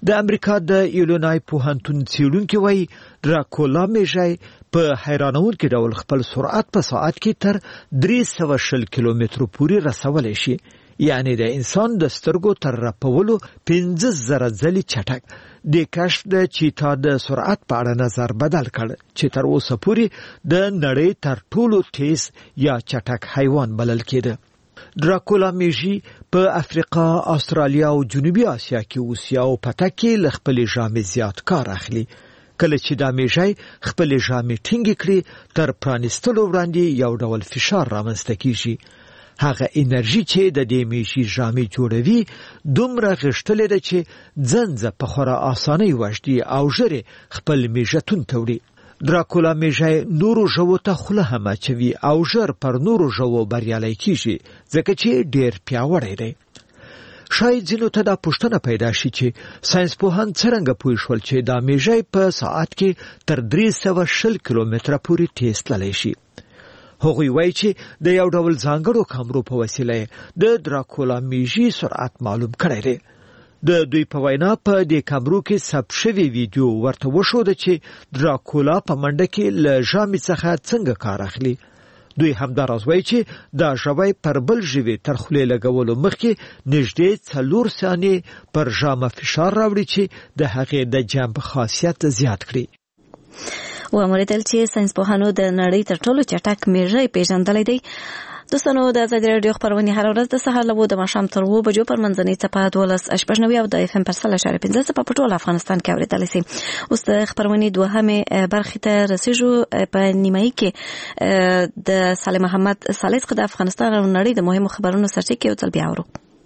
د امریکا د ایلونای پوهنتون څېړونکي وایي دراکولا میږی په حیرانونکي ډول خپل سرعت په ساعت کې تر درې سوه شل کیلومترو پورې رسولی شي، یعنی د انسان د سترګو تر رپولو پنځه زره ځلې چټک. د کشف د چیتا د سرعت په اړه نظر بدل کړ چې تر اوسه پورې د نړۍ تر ټولو تیز یا چټک حیوان بلل کېده. دراکولا میږي په افریقا، استرالیا او جنوبي اسیا کې اوسي او په تګ کې له خپلې ژامې زیات کار اخلي. کله چې دا میږی خپلې ژامې ټینګې کړي تر پرانیستلو وړاندې یو ډول فشار رامنځته کیږي. هغه انرژي چې د دې میږي ژامې جوړوي دومره غښتلې ده چې ځنځه په خورا اسانۍ وژدي او ژر خپل میږتون ته وړي. دراکولا میږی نورو ژوو ته خوله هم اچوي او ژر پر نورو ژوو بریالی کیږي ځکه چې ډېر پیاوړی دی. شاید ځینو ته دا پوښتنه پیدا شي چې ساینسپوهان څرنګه پوه شول چې دا میږی په ساعت کې تر درې سوه شل کیلومتره پورې تیز تللی شي. هغوی وایي چې د یو ډول ځانګړو کامرو په وسیله د دراکولا میږي سرعت معلوم کړی دی. د دوی په وینا په دې کامرو کې ثبت شوی ویډیو ورته وښوده چې دراکولا په منډه کې له ژامې څخه څنګه کار اخلي. دوی همداراز وایي چې دا ژوی پر بل ژوي تر خولې لګولو مخکې نږدې څلور ثانیې پر ژامه فشار راوړي چې د هغې د جنب خاصیت زیات کړي. وموریدل چې ساینسپوهانو د نړۍ تر ټولو چټک میږی پیژندلی دی. دوستانو د ازادي راډیو خپرونې هر ورځ د سهار له د ماښام تر اووه بجو پر منځنۍ څپه دولس شپږ نوي او د اف ام پر سل اشاره پنځه څپه په ټول افغانستان کې اورېدلی سي. اوس د خپرونې دوهمې برخې ته رسېږو. په نیمایي کې د صالح محمد صالح څخه د افغانستان او نړۍ د مهمو خبرونو سرچینې یو ځل بیا اورو.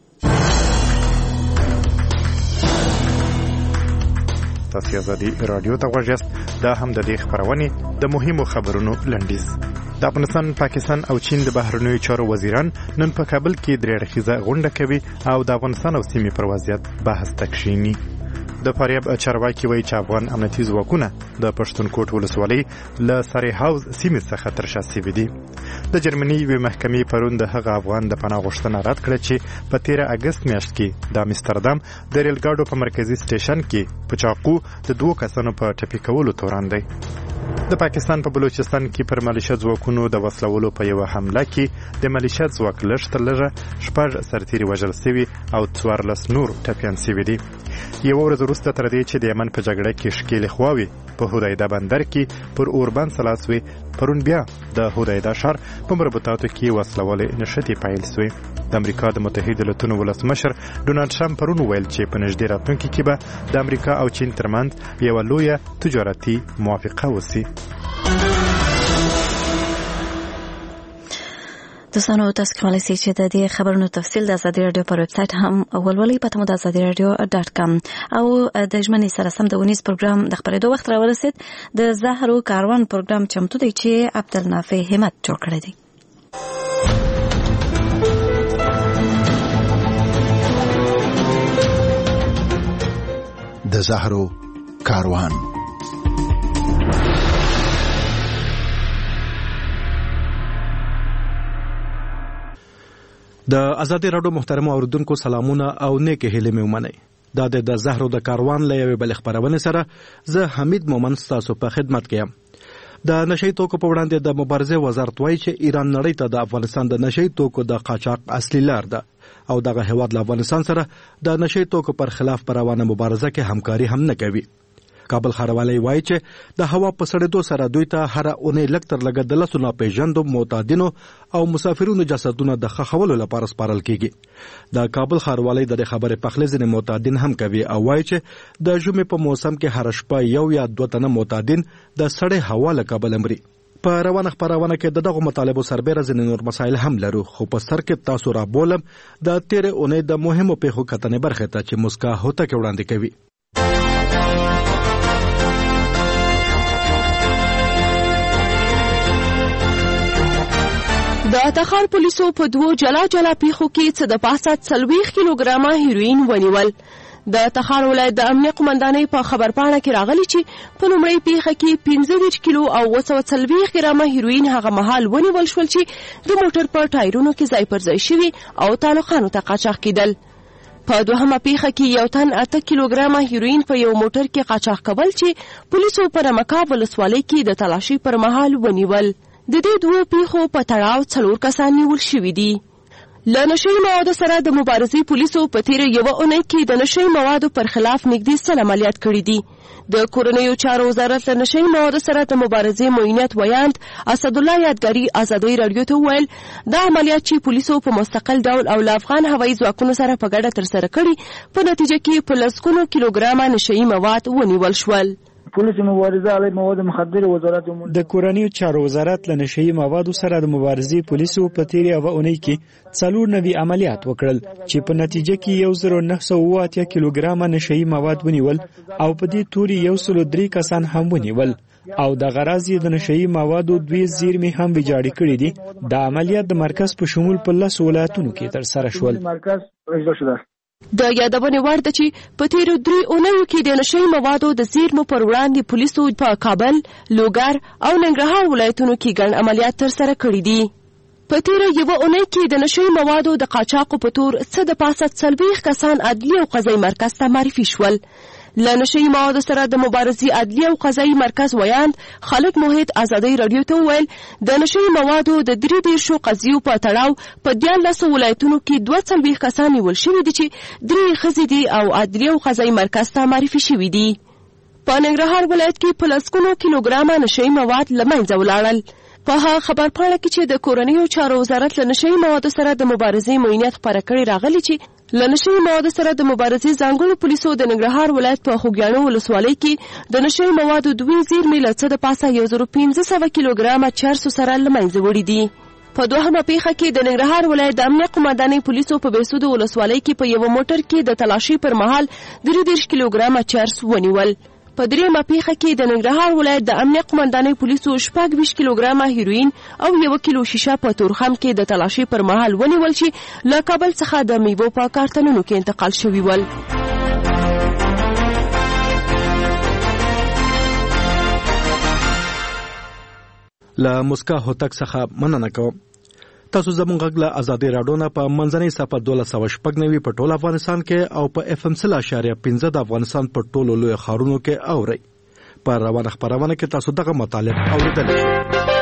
تاسو ازادي رادیو ته غوږ یاست. دا هم د دې خبرونې د مهمو خبرونو لنډیز. د افغانستان، پاکستان او چین د بهرنیو چارو وزیران نن په کابل کې درې اړخیزه غونډه کوي او د افغانستان او سیمې پر وضعیت بحث تکشینی. د فاریاب چارواکي وایي چې افغان امنیتي ځواکونه د پښتونخوا ولسوالۍ له سری هاوز سیمې څخه تر شا سوي دي. د جرمني یوې محکمې پرون د هغه افغان د پناه غوښتنه رد کړه چې په تیره اګست میاشت کې د امستردام د ریل ګاډو په مرکزي سټیشن کې په چاقو د دوو کسانو په ټپي کولو تورن دی. د پاکستان په بلوچستان کې پر ملیشه ځواکونو د وسلولو په یوه حمله کې د ملیشه ځواک لږ تر لږه شپږ سرتیري وژل سوي او څوارلس نور ټپیان سوي دي. یوه ورځ وروسته تر دې چې د یمن په جګړه کې ښکېلې خواوې په هدایده بندر کې پر اوربند سلاس وې، پرون بیا د هدایده ښار په مربوطاتو کې وسلوالې نښتې پیل سوې. د امریکا د متحده ایالتونو ولسمشر ډونالډ ټرمپ پرون وویل چې په نږدې راتلونکي کې به د امریکا او چین ترمنځ یوه لویه تجارتي موافقه وسي. دوستانو تاسو کولی شئ چې د دې خبرونو تفصیل د ازادي راډیو پر ویب سایټ هم ولولئ په تمو د ازادي راډیو ډاټ کام. او د ژمنې سره سم د ونیز پروګرام د خبرېدو وخت راورسید. د زهرو کاروان پروګرام چمتو دی چې عبدالنافع همت جوړ کړی دی. د زهرو کاروان. د ازادي راډیو محترم اوریدونکو سلامونه او نیکه هیله مې ومنئ. دا د زهرو د کاروان له یوې بلې خبرونې سره زه حمید مومن ستاسو په خدمت کې یم. د نشئی توکو په وړاندې د مبارزې وزارت وایي چې ایران نړۍ ته د افغانستان د نشئی توکو د قاچاق اصلي لار ده او دغه هیواد له افغانستان سره د نشئی توکو پر خلاف پر روانه مبارزه کې همکاري هم نه کوي. کابل ښاروالۍ وایي چې د هوا په سړېدو سره دوی ته هره اونۍ لږ تر لږه د لسو ناپېژاندو معتادینو او مسافرونو جسدونه د ښخولو لپاره سپارل کیږي. د کابل ښاروالۍ د دې خبرې پخلی ځینې معتادین هم کوي او وایي چې د ژمي په موسم کې هره شپه یو یا دوه تنه معتادین د سړې هوا له کبله مري. په روانه خپرونه کې د دغو مطالبو سربېره ځینې نور مسایل هم لرو، خو په سر کې تاسو را بولم د تیرې اونۍ د مهمو پیښو کتنې برخې ته چې مسکا هوتک وړاندې کوي. د تخار پولیسو په دوو جلا جلا پیښو کې څه د پاسه څلوېښت کیلوګرامه هیروین ونیول. د تخار ولایت د امنیه قومندانۍ په خبرپاڼه کې راغلي چې په لومړۍ پیښه کې پنځه ویشت کیلو او اوه سوه څلوېښت ګرامه هیروین هغه مهال ونیول شول چې د موټر په ټایرونو کې ځای پر ځای شوي او تعلقانو ته قاچاق کېدل. په دوهمه پیښه کې یو تن اته کیلوګرامه هیروین په یو موټر کې قاچاق کول چې پولیسو په رمکاب ولسوالۍ کې د تلاشي پر مهال ونیول. د دې دوه پیښو په تړاو څلور کسان نیول شوي دي. له نشهیي موادو سره د مبارزې پولیسو په تیره یوه اونۍ کې د نشهیي موادو پر خلاف نږدې سل عملیات کړي دي. د کورنیو چارو وزارت له نشهیي موادو سره د مبارزې معینت ویاند اسدالله یادګاري ازادۍ راډیو ته وویل دا عملیات چې پولیسو په مستقل ډول او له افغان هوایي ځواکونو سره په ګډه ترسره کړي په نتیجه کې په لسګونو کیلوګرامه نشهیي مواد ونیول شول. پولیس مبارزه علیه مواد مخدره وزارت د کورنیو چارو وزارت له نشهیي موادو سره د مبارزې پولیسو په تیرې یوه اونۍ کې څلور نوي عملیات وکړل چې په نتیجه کې یو زر نه سوه اوه اتیا کیلوګرامه نشهیي مواد ونیول او په دې توري یو سل درې کسان هم ونیول او د غرض یې د نشهیي موادو دوی زیرمې هم ویجاړې کړې دي. د عملیات د مرکز په شمول په لسو ولایتونو کې ترسره شول. مرکز اجرا شده د یادونې وړ ده چې په تیرو درې اونیو کې د نشهیي موادو د زیرمو پر وړاندې پولیسو په کابل، لوګر او ننګرهار ولایتونو کې ګڼ عملیات ترسره کړي دي. په تیره یوه اونۍ کې د نشهیي موادو د قاچاقو په تور څه د پاسه څلوېښت کسان عدلي او قضایي مرکز ته معرفي شول. له نشهیي موادو سره د مبارزې عدلي او قضایي مرکز ویاند خالد موحد ازادۍ راډیو ته وویل د نشهیي موادو د درې دېرشو قضیو په تړاو په دیارلسو ولایتونو کې دوه څلوېښت کسان نیول شوي دي چې درې ښځې دي او عدلي او قضایي مرکز ته معرفي شوي دي. په ننګرهار ولایت کې په لسګونو کیلوګرامه نشهیي مواد له منځه ولاړل. په هغه خبرپاڼه کې چې د کورنیو چارو وزارت له نشهیي موادو سره د مبارزې معینت خپاره کړی راغلی چې له نشهیي موادو سره د مبارزې ځانګړو پولیسو د ننګرهار ولایت په خوږیاڼو ولسوالۍ کې د نشهیي موادو دوې زیرمې له څه د پاسه یو زر پنځه سوه کیلوګرامه چرسو سره له منځه وړي دي. په دوهمه پیښه کې د ننګرهار ولایت د امنیه قمندانۍ پولیسو په بهسودو ولسوالۍ کې په یوه موټر کې د تلاشي پر مهال درې دېرش کیلوګرامه چرس ونیول. په درېیمه پیښه کې د ننګرهار ولایت د امنیه قمندانۍ پولیسو شپږ ویشت کیلوګرامه هیروین او یو کیلو شیشه په تورخم کې د تلاشي پر مهال ونیول چې له کابل څخه د میوو په کارتنونو کې انتقال شوي ول. له مسکا هوتک څخه مننه کوم. تاسو زموږ غږ له ازادۍ راډیو نه په منځنۍ صفحه دولس سوه شپږ نوي په ټول افغانستان کې او په اف ام سل اشاریه پنځه د افغانستان په ټولو لوی ښارونو کې اورئ. په روانه خپرونه کې تاسو دغه مطالب اوریدلی شئ.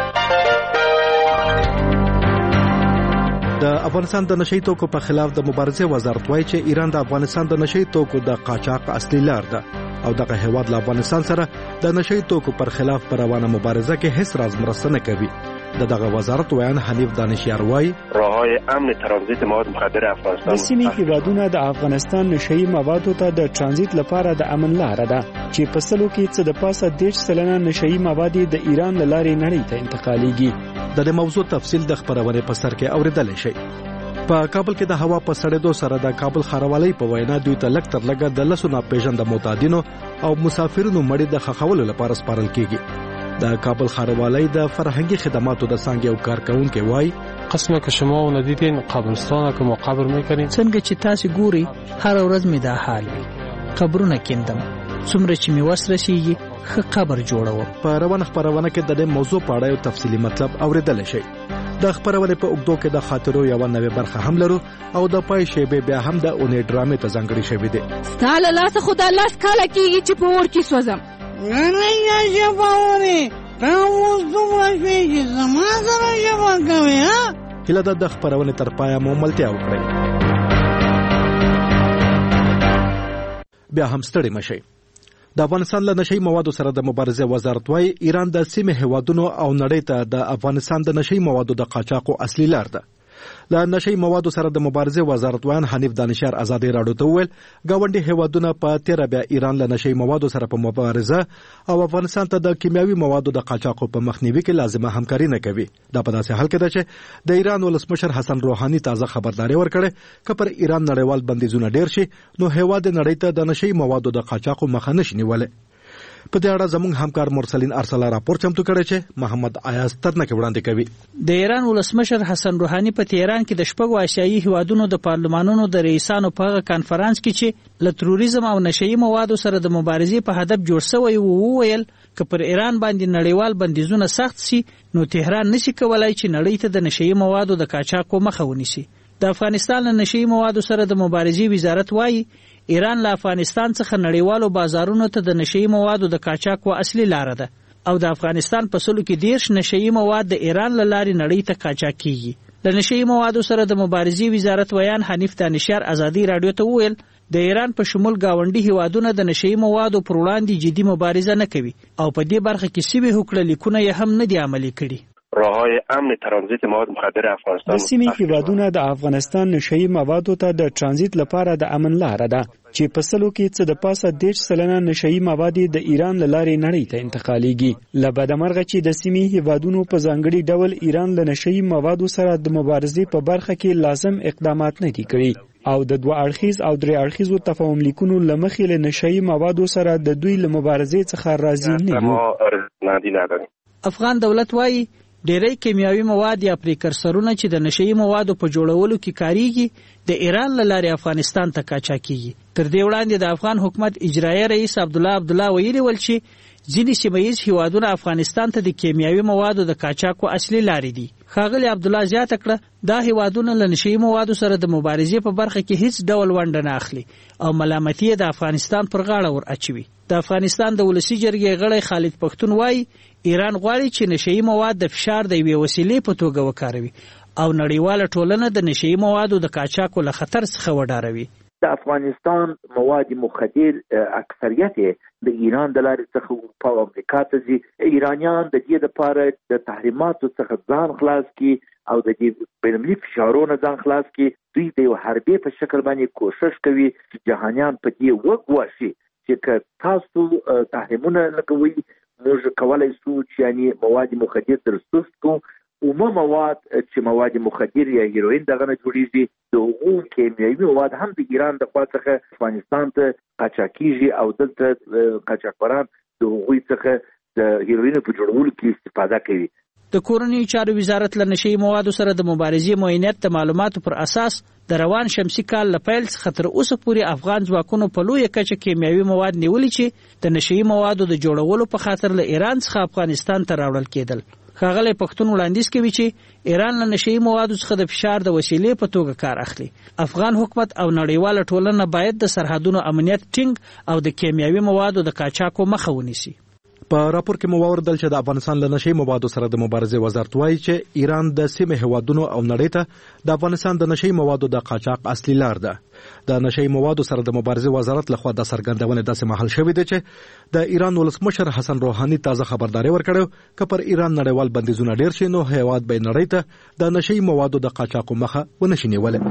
د افغانستان د نشهیي توکو په خلاف د مبارزې وزارت وایي چې ایران د افغانستان د نشهیي توکو د قاچاق اصلي لار ده او دغه هیواد له افغانستان سره د نشهیي توکو پر خلاف په روانه مبارزه کې هیڅ راز مرسته نه کوي. د دغه وزارت ویان حنیف دانشیار وایي راههای امن ترانزیت مواد مخدر افغانستان د سیمې هیوادونه د افغانستان نشهیي موادو ته د ترانزیت لپاره د امن لاره ده چې په سلو کې څه د پاسه دېرش سلنه نشهیي مواد د ایران له لارې نړۍ ته انتقالیږي. د دې موضوع تفصیل د خبرونې په سر کې اوریدلی شئ. په کابل کې د هوا په سړېدو سره د کابل ښاروالۍ په وینا دوی ته لږ تر لږه د لسو ناپېژانده معتادینو او مسافرینو مړي د ښخولو لپاره سپارل کیږي. د کابل ښاروالۍ د فرهنګي خدماتو د څانګې او کارکونکي وایي قسمه که شما ندیدین قبرستان که ما قبر میکنیم څنګه چې تاسو ګوري هر ورځ می دا حال وي قبرونه کیندم څومره چې می وس رسیږي ښه قبر جوړوم. په روانه خبرونه کې د دې موضوع په اړه یو تفصیلي مطلب اوریدلی شئ. د خبرونې په اوږدو کې د خاطرو یوه نوې برخه هم لرو او د پای شیبې بیا هم د اونۍ ډرامې ته ځانګړې شوې دي. ستا له لاسه خو دا لس کاله کېږي چې په اور کې سوځم. نه نه یا ژبه اورې ته اوس دومره شوې چې زما سره ژبه کوې ها. هیله ده د خپرونې تر پایه مو ملتیا وکړئ. بیا هم ستړي مه شئ. د افغانستان له نشهیي موادو سره د مبارزې وزارت وایي ایران د سیمې هیوادونو او نړۍ ته د افغانستان د نشهیي موادو د قاچاقو اصلي لار ده. له نشهیي موادو سره د مبارزې وزارت ویان حنیف دانشیار ازادۍ راډیو ته وویل ګاونډي هیوادونه په تیره بیا ایران له نشهیي موادو سره په مبارزه او افغانستان ته د کیمیاوي موادو د قاچاقو په مخنیوي کې لازمه همکاري نه کوي. دا په داسې حال کې ده چې د ایران ولسمشر حسن روحاني تازه خبرداري ورکړې که پر ایران نړیوال بندیزونه ډیر شي نو هیواد نړۍ ته د نشهیي موادو د قاچاقو مخه نشي نیولی. په دې اړه زموږ همکار مرسلین ارسلا راپور چمتو کړی چې محمد ایاز ترنکه وړاندې کوي. د ایران ولسمشر حسن روحاني په تهران کې د شپږو آسیایي هیوادونو د پارلمانونو د رئیسانو په هغه کانفرنس کې چې له تروریزم او نشهیي موادو سره د مبارزې په هدف جوړ شوی و وویل که پر ایران باندې نړیوال بندیزونه سخت شي نو تهران نشي کولای چې نړۍ ته د نشهیي موادو د قاچاقو مخه ونیسي. د افغانستان له نشئی موادو سره د مبارزې وزارت وایي ایران له افغانستان څخه نړیوالو بازارونو ته د نشئی موادو د قاچاق و اصلي لار ده او د افغانستان په سلو کې دیرش نشئی مواد د ایران له لارې نړۍ ته قاچاق کیږي د نشئی موادو سره د مبارزې وزارت ویان حنیف دانشیار ازادي رادیو ته وویل د ایران په شمول گاونډي هیوادونه د نشئی موادو پر وړاندې جدي مبارزه نه کوي او په دې برخه کې سوي هکړه لیکونه یې هم نه دي عملي کړي. راههای امن ترانزیت مواد مخدر افغانستان د سیمې هیوادونه د افغانستان نشئی موادو ته د ترانزیت لپاره د امن لار ده چې په سلو کې څه د پاسه دیش سلنه نشئی مواد د ایران له لارې نړۍ ته انتقالیږي. له بدمرغه چې د سیمې هیوادونو په ځانګړي ډول ایران له نشئی موادو سره د مبارزې په برخه کې لازم اقدامات نه دي کړي او د دوه اړخیز او درې اړخیزو تفاهم لیکونو له مخې له نشئی موادو سره د دوی له مبارزې څخه راضي نه دي. افغان دولت وایي ډېری کیمیاوي مواد یا پریکرسرونه چې د نشئی موادو په جوړولو کې کاریږي د ایران له لارې افغانستان ته قاچاق کیږي. تر دې وړاندې د افغان حکومت اجرایي رئیس عبدالله عبدالله ویلي ول چې ځینې سیمهییز هیوادونه افغانستان ته د کیمیاوي موادو د قاچاق اصلي لارې دي. ښاغلي عبدالله زیاته کړه دا هیوادونه له نشئی موادو سره د مبارزې په برخه کې هیڅ ډول ونډه نه اخلي او ملامتي د افغانستان پر غاړه ور اچوي. د افغانستان د ولسی جرګې غړی خالد پښتون وایي ایران غواړي چې نشئی مواد د فشار د یوې وسیلې په توګه وکاروي او نړیواله ټولنه د نشئی موادو د قاچاق له خطر څخه وډاروي. د افغانستان مواد مخدر اکثریت د ایران د لارې څخه اروپا او امریکا ته ځي. ایرانیان د دې لپاره د تحریماتو څخه ځان خلاص کړي او د دې بینالمللي فشارونو ځان خلاص کړي. دوی د یو حربي په شکل باندې کوشش کوي چې جهانیان په دې وګواښي چې تاسو تحریمونه لګوي موږ کولای شو چې یعنی مواد مخدر درسوس کو عموما مواد چې مواد مخدر یا هیروین دغه نه جوړیږي د هغو کیمیاوي مواد هم د ایران د خوا څخه افغانستان ته قاچاق کیږي او دلته قاچاقبران د هغوی څخه د هیروین په جوړولو کې استفاده کوي. د کورنیو چارو وزارت له نشئی موادو سره د مبارزې معاینات د معلوماتو پر اساس د روان شمسي کال له پیل څخه تر اوسه پورې افغان ځواکونو په لویه کچه کیمیاوي مواد نیولي چې د نشئی موادو د جوړولو په خاطر له ایران څخه افغانستان ته راوړل کېدل. ښاغلی پښتون وړاندیز کوي چې ایران له نشئی موادو څخه د فشار د وسیلې په توګه کار اخلي. افغان حکومت او نړیواله ټولنه باید د سرحدونو امنیت ټینګ او د کیمیاوي موادو د قاچاق مخه ونیسي. په راپور کې مو واوریدل چې د افغانستان له نشئی موادو سره د مبارزې وزارت وایي چې ایران د سیمې هیوادونو او نړۍ ته د افغانستان د نشئی موادو د قاچاق اصلي لار ده. د نشئی موادو سره د مبارزې وزارت لخوا د څرګندونې داسې مهال شوې ده چې د ایران ولسمشر حسن روحاني تازه خبرداري ورکړې که پر ایران نړیوال بندیزونه ډیر شي نو هیواد به نړۍ ته د نشئی موادو د قاچاق مخه ونشي نیولی.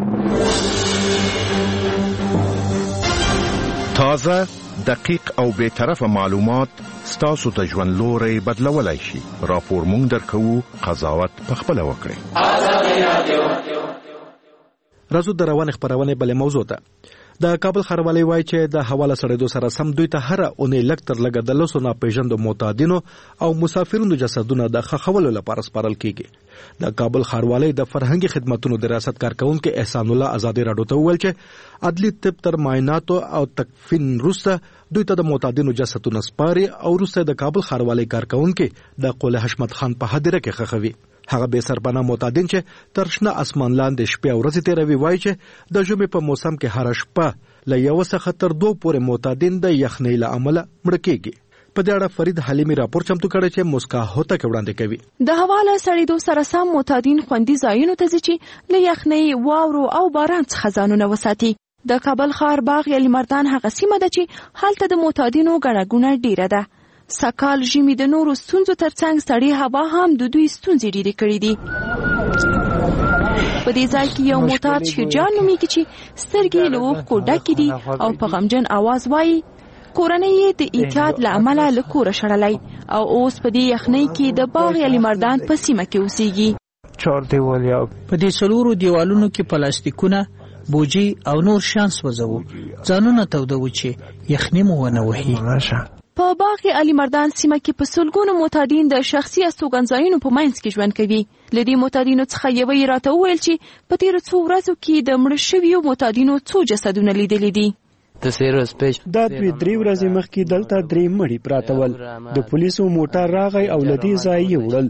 تازه دقیق او بے طرفه معلومات ستاسو ته ژوند لوري بدلولای شي. راپور مونږ درکو، قضاوت پخپله وکړئ. راځو د روان خبرونه بل موضوع ته. د کابل ښاروالۍ وایي چې د حواله سړېدو سره سم دوی ته هر اونۍ لږ تر لږه د لسو ناپېژندو معتادینو او مسافرینو جسدونه د ښخولو لپاره سپارل کیږي. د کابل ښاروالۍ د فرهنګي خدماتو د ریاست کارکونکو احسان الله آزادي راډیو ته وویل چې عدلي طب تر معایناتو او تکفین وروسته دوی ته د معتادینو جسدونه سپاري او وروسته د کابل ښاروالۍ کارکونکو د قول حشمت خان په هدیره کې ښخوي. هغه به سرپناه معتادین چې تر شنه اسمان لاندې شپې او ورځې تیروي وایي چې د ژمي په موسم کې هر شپه له یو څخه تر دوه پورې معتادین د یخنۍ له امله مړه کیږي. په دې اړه فرید حلیمي راپور چمتو کړی چې مسکا هوته کې وړاندې کوي. د حواله سړېدو سره سم معتادین خوندي ځایونو ته ځي چې له یخنۍ، واورو او باران څخه ځانونه وساتي. د کابل ښار باغ یلي مردان هغه سیمه ده چې هلته د معتادینو ګڼه ګوڼه ډیره ده. سکال ژمي د نورو ستونزو ترڅنګ سړې هوا هم د دوی ستونزې ډېرې کړې دي. په دې ځای کې یو معتاد شیرجان نومیږي چې سترګې له اوښکو ډکې دي او په غمجن آواز وایي کورنۍ یې د اعتیاد له امله له کوره شړلی او اوس په دې یخنۍ کې د باغ یلي مردان په سیمه کې اوسېږي. چار دیوالیا په دې څلورو دیوالونو کې پلاستیکونه، بوجي او نور شان سوځوو. ځانونه تودوو چې یخنۍ مو ونه وهي. په باغ علي مردان سیمه کې په سلګونو معتادین د شخصي استوګنځایونو په منځ کې ژوند کوي. له دې معتادینو څخه یوه یې راته وویل چې په تېرو څو ورځو کې د مړه شویو معتادینو څو جسدونه لیدلي دي. دا دوی درې ورځې مخکې دلته درې مړي پراته ول. د پولیسو موټر راغی او له دې ځایه یې وړل.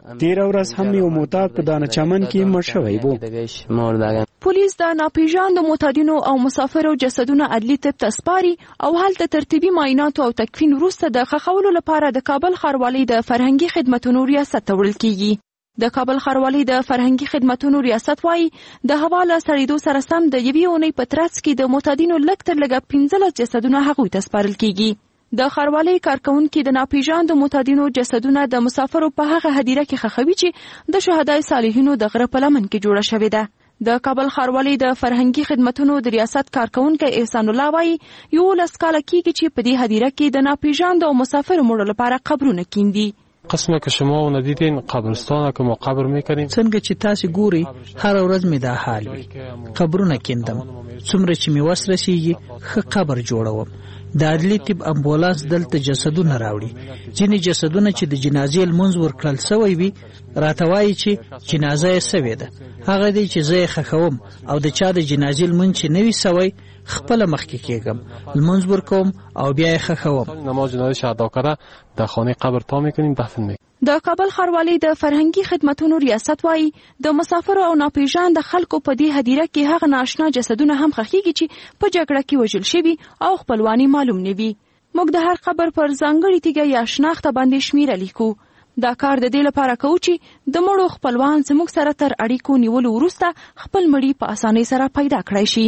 تیر ورځ هم یو معتاد په دانه چمن کې مړ شوی و. پولیس د ناپېژاندو معتادینو او مسافرو جسدونه عدلي طب ته سپاري او هلته ترتیبي معایناتو او تکفین وروسته د ښخولو لپاره د کابل ښاروالۍ د فرهنګي خدمتونو ریاست ته وړل کیږي. د کابل ښاروالۍ د فرهنګي خدمتونو ریاست وایي د هوا له سړېدو سره سم د یوې اونۍ په ترڅ کې د معتادینو لږ تر لږه پنځلس جسدونه هغوی ته سپارل کیږي. د ښاروالۍ کارکونکي د ناپېژاندو معتادینو جسدونه د مسافرو په هغه هدیره کې ښخوي چې د شهدای صالحینو د غره په لمن کې جوړه شوې ده. د کابل ښاروالۍ د فرهنګي خدمتونو د ریاست کارکونکی احسان الله وایي یولس کاله کېږي چې په دې هدیره کې د ناپېژاندو او مسافرو مړو لپاره قبرونه کیندي. قسمه که شما ندیدین قبرستان که ما قبر میکنیم څنګه چې تاسو ګوري هر ورځ می دا حال وي. قبرونه کیندم څومره چې می وس رسیږي ښه قبر جوړوم. د عدلي طب امبولانس دلته جسدونه راوړي. ځینې جسدونه چې د جنازې لمونځ ورکړل سوی وي راته وایي چې جنازه یې سوې ده. هغه دی چې زه یې ښخوم او د چا د جنازې لمونځ چې نه وي سوی خپله مخکې کېږم لمونځ ورکوم او بیا یې ښخوم. نماز جنازه ادا کړه در خانه قبر تا میکنیم دفن میکنیم. د کابل ښاروالۍ د فرهنګي خدمتونو ریاست وایي د مسافرو او ناپېژانده خلکو په دې هدیره کې هغه نااشنا جسدونه هم ښخېږي چې په جګړه کې وژل شوي او خپلواني معلوم نه وي. موږ د هر قبر پر ځانګړې تیږه یا شناخته باندې شمیره لیکو. دا کار د دې لپاره کوو چې د مړو خپلوان زموږ سره تر اړیکو نیولو وروسته خپل مړي په اسانۍ سره پیدا کړای شي.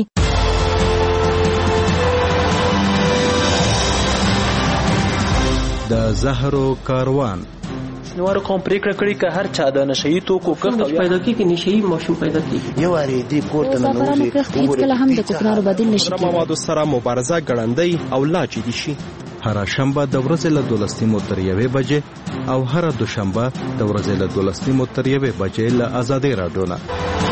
د زهرو کاروان نوارو کوم پریکړه کړې که هر چا د نشئی توکو کښت پیدا کیږي نشئی ماشوم پیدا کیږي یو اړې دی کوټه نه نوځي هیڅ کله هم د کوکنارو بدیل نشي کېدای. موادو سره مبارزه ګړندۍ او لا جدي شي. هر شنبه د ورځې له دولس نیمو تر یوې بجې او هر دوشنبه د ورځې له دولس نیمو تر یوې بجې له آزادۍ راډیو نه.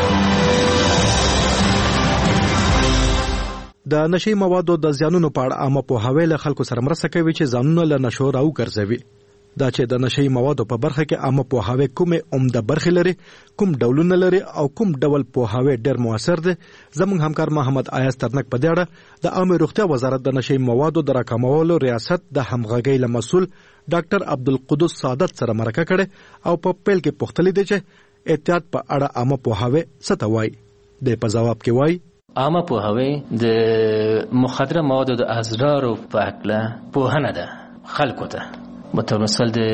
د نشئی موادو د زیانونو په اړه عامه پوهاوی له خلکو سره مرسته کوي چې ځانونه له نشو راوګرځوي. دا چې د نشئی موادو په برخه کې عامه پوهاوی کومه عمده برخې لري، کوم ډولونه لري او کوم ډول پوهاوی ډېر موثر دی، زموږ همکار محمد ایاز ترنک په دې اړه د عامه روغتیا وزارت د نشئی موادو د راکمولو ریاست د همغږۍ له مسؤل ډاکټر عبدالقدوس سعادت سره مرکه کړې او په پیل کې پوښتنه دي چې احتیاط په اړه عامه پوهاوی څه ته وایي. د په جواب کې وایي عامه پوهاوی د مخدره موادو د اضرارو په اړه پوهنه ده خلکو ته متوسل د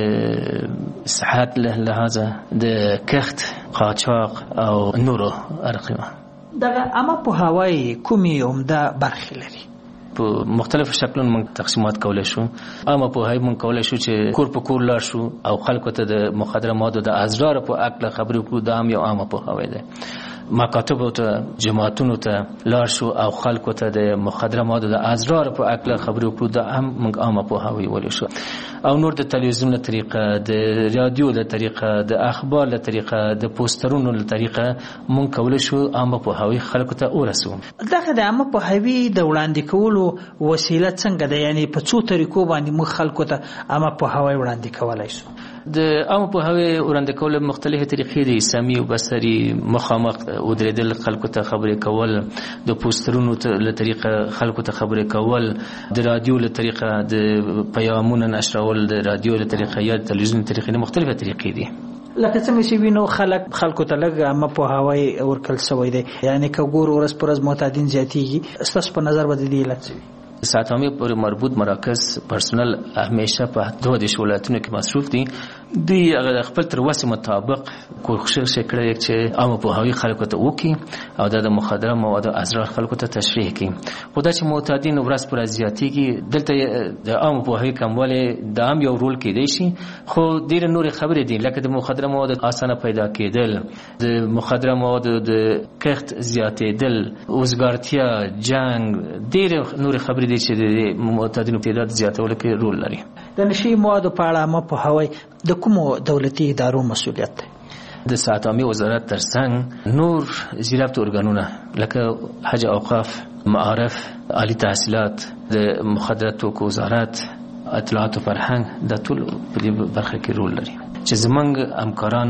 صحت له لحاظه د کښت قاچاق او نورو ارقام. دغه عامه پوهاوی کومې عمده برخې لري؟ په مختلفو شکلونو موږ تقسیمات کولای شو. عامه پوهاوی موږ کولای شو چې کور په کور لاړ شو او خلکو ته د مخدره موادو د اضرار په اړه خبرې وکړو. دا هم یو عامه پوهاوی دی. مکاتبو ته جماعتونو ته لاړ شو او خلکو ته د مخدره موادو د اضرار په اړه خبرې وکړو. دا هم موږ عامه پوهاوی ویلی شو. او نور د تلویزیون له طریقه، د رادیو له طریقه، د اخبار له طریقه، د پوسټرونو له طریقه موږ کولای شو عامه پوهاوی خلکو ته ورسوو. دغه د عامه پوهاوی د وړاندې کولو وسیله څنګه ده؟ یعنی په څو طریقو باندې موږ خلکو ته عامه پوهاوی وړاندې کولای شو؟ د عامه پوهاوی وړاندې کول مختلفې طریقې دي. سمي او بصري، مخامخ ودرېدل خلکو ته خبرې کول، د پوسټرونو له طریقه خلکو ته خبرې کول، د رادیو له طریقه د پیغامونو نشرول، د رادیو له طریقه یا د تلویزیون له طریقې مختلفې طریقې دي. لکه څنګه چې وینو خلک خلکو ته لږ عامه پوهاوی ورکړل شوی دی. یعنی که ګورو ورځ پر ورځ معتادین زیاتېږي، ستاسو په نظر به د دې علت څه وي؟ ساتامي پر مربوط مراکز پرسنل همیشه په دوه دیش ولایتونو کې مصروف دي. دوی هغه خپل تر وسه مطابق کوښښ وکړي چې عامه پوهاوی خلکو ته وکړي او د مخدره موادو اضرار خلکو ته تشریح کړي. خو دا چې معتادین ورځ پر ورځ زیاتېږي، دلته د عامه پوهاوی کموالی دا هم یو رول کېدای شي. خو ډېرې نورې خبرې دي لکه د مخدره موادو اسانه پیدا کېدل، د مخدره موادو د کښت زیاتېدل، وزګارتیا، جنگ، ډېرې نورې خبرې دي چې د معتادینو تعداد زیاتولو کې رول لري. د نشئی موادو په اړه عامه پوهاوی د کومو دولتي ادارو مسؤلیت دی؟ د ساعت عامه وزارت ترڅنګ نور زیربط ارګانونه لکه حج اوقاف، معارف، عالی تحصیلات، د مخدره توکو وزارت، اطلاعات او فرهنګ د ټول په دې برخه کې رول لري چې زمونږ همکاران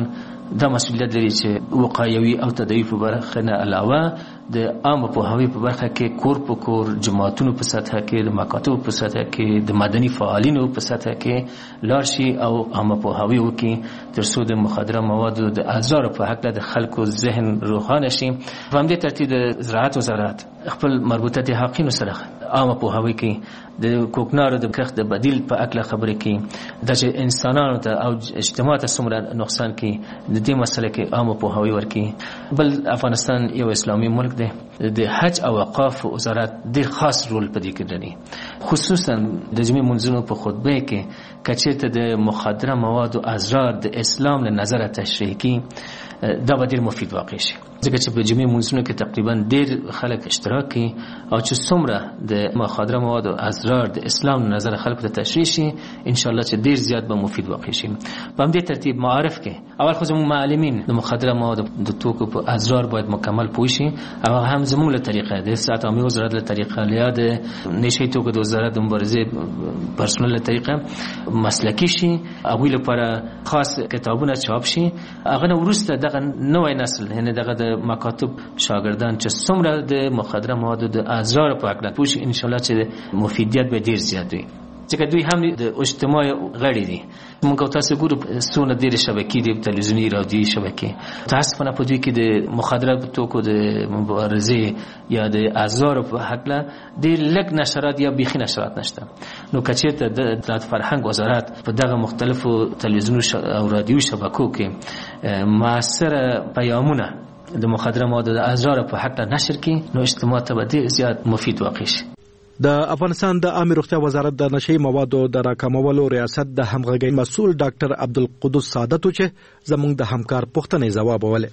دا مسؤلیت لري چې وقایوي او تداوی په برخه نه علاوه د عامه پوهاوي په برخه کې کور په کور جماعتونو په سطح کې د مکاتبو په سطح کې د مدني فعالینو په سطح کې لاړ شي او عامه پوهاوي وکړي تر څو د مخدره موادو د اضرار په حق د خلکو ذهن روښانه شي. په همدې ترتیب د زراعت وزارت خپل مربوطه د حقینو سره عامه پوهاوي کوي، د کوکنارو د کښت د بدیل په اړه خبرې کوي، د چې انسانانو ته او اجتماع ته څومره نقصان کوي د دې مسله کې عامه پوهاوي ورکړي. بل افغانستان یو اسلامي ملک دی، د حج او اوقاف وزارت ډېر خاص رول په دې کې لري، خصوصا د جمعې منځونو په خطبه کې کچېرته د مخدره موادو اضرار د اسلام له نظره تشریح کړي دا به ډېر مفید واقع شي، ځکه چې په جمعې منځونو کې تقریبا ډېر خلک اشتراک کوي او چې څومره د مخدره موادو اضرار د اسلام له نظره خلکو ته تشریح شي ان شاء الله چې ډېر زیات به مفید واقع شي. په همدې ترتیب معارف کې اول خو زموږ معلمین د مخدره موادو د توکو په اضرار باید مکمل پوه شي، او هم زموږ له طریقه د ساعت عامه وزارت له طریقه یا د نشي توکو د وزارت د مبارزې پرسونل له طریقه مسلکی شي، هغوی لپاره خاص کتابونه چاپ شي. هغه نه وروسته دغه نوی نسل یعنې دغه د مکاتب شاګردان چې څومره د مخدره موادو د اضرار په اړه پوه شي ان شاء الله چې مفیدیت به ډېر زیات وي، ځکه دوی هم د اجتماع غړي دي. موږ او تاسو ګورو څونه ډېرې شبکې دي، تلویزیوني رادیوي شبکې، متاسفانه په دوی کې د مخدره توکو د مبارزې یا د اضرارو په هکله ډېر لږ نشرات یا بیخي نشرات نشته. نو که چېرته د اطلاعات فرهنګ وزارت په دغه مختلفو تلویزیوني او رادیوي شبکو کې مؤثره پیامونه د مخدره موادو د اضرار په حق نشر کړي نو اجتماع ته به ډېر زیات مفید واقع شي. د افغانستان د عامه روغتیا وزارت د نشي موادو د راکمولو ریاست د همغږي مسؤل ډاکټر عبدالقدوس سعادت چې زموږ د همکار پوښتنې ځواب ولې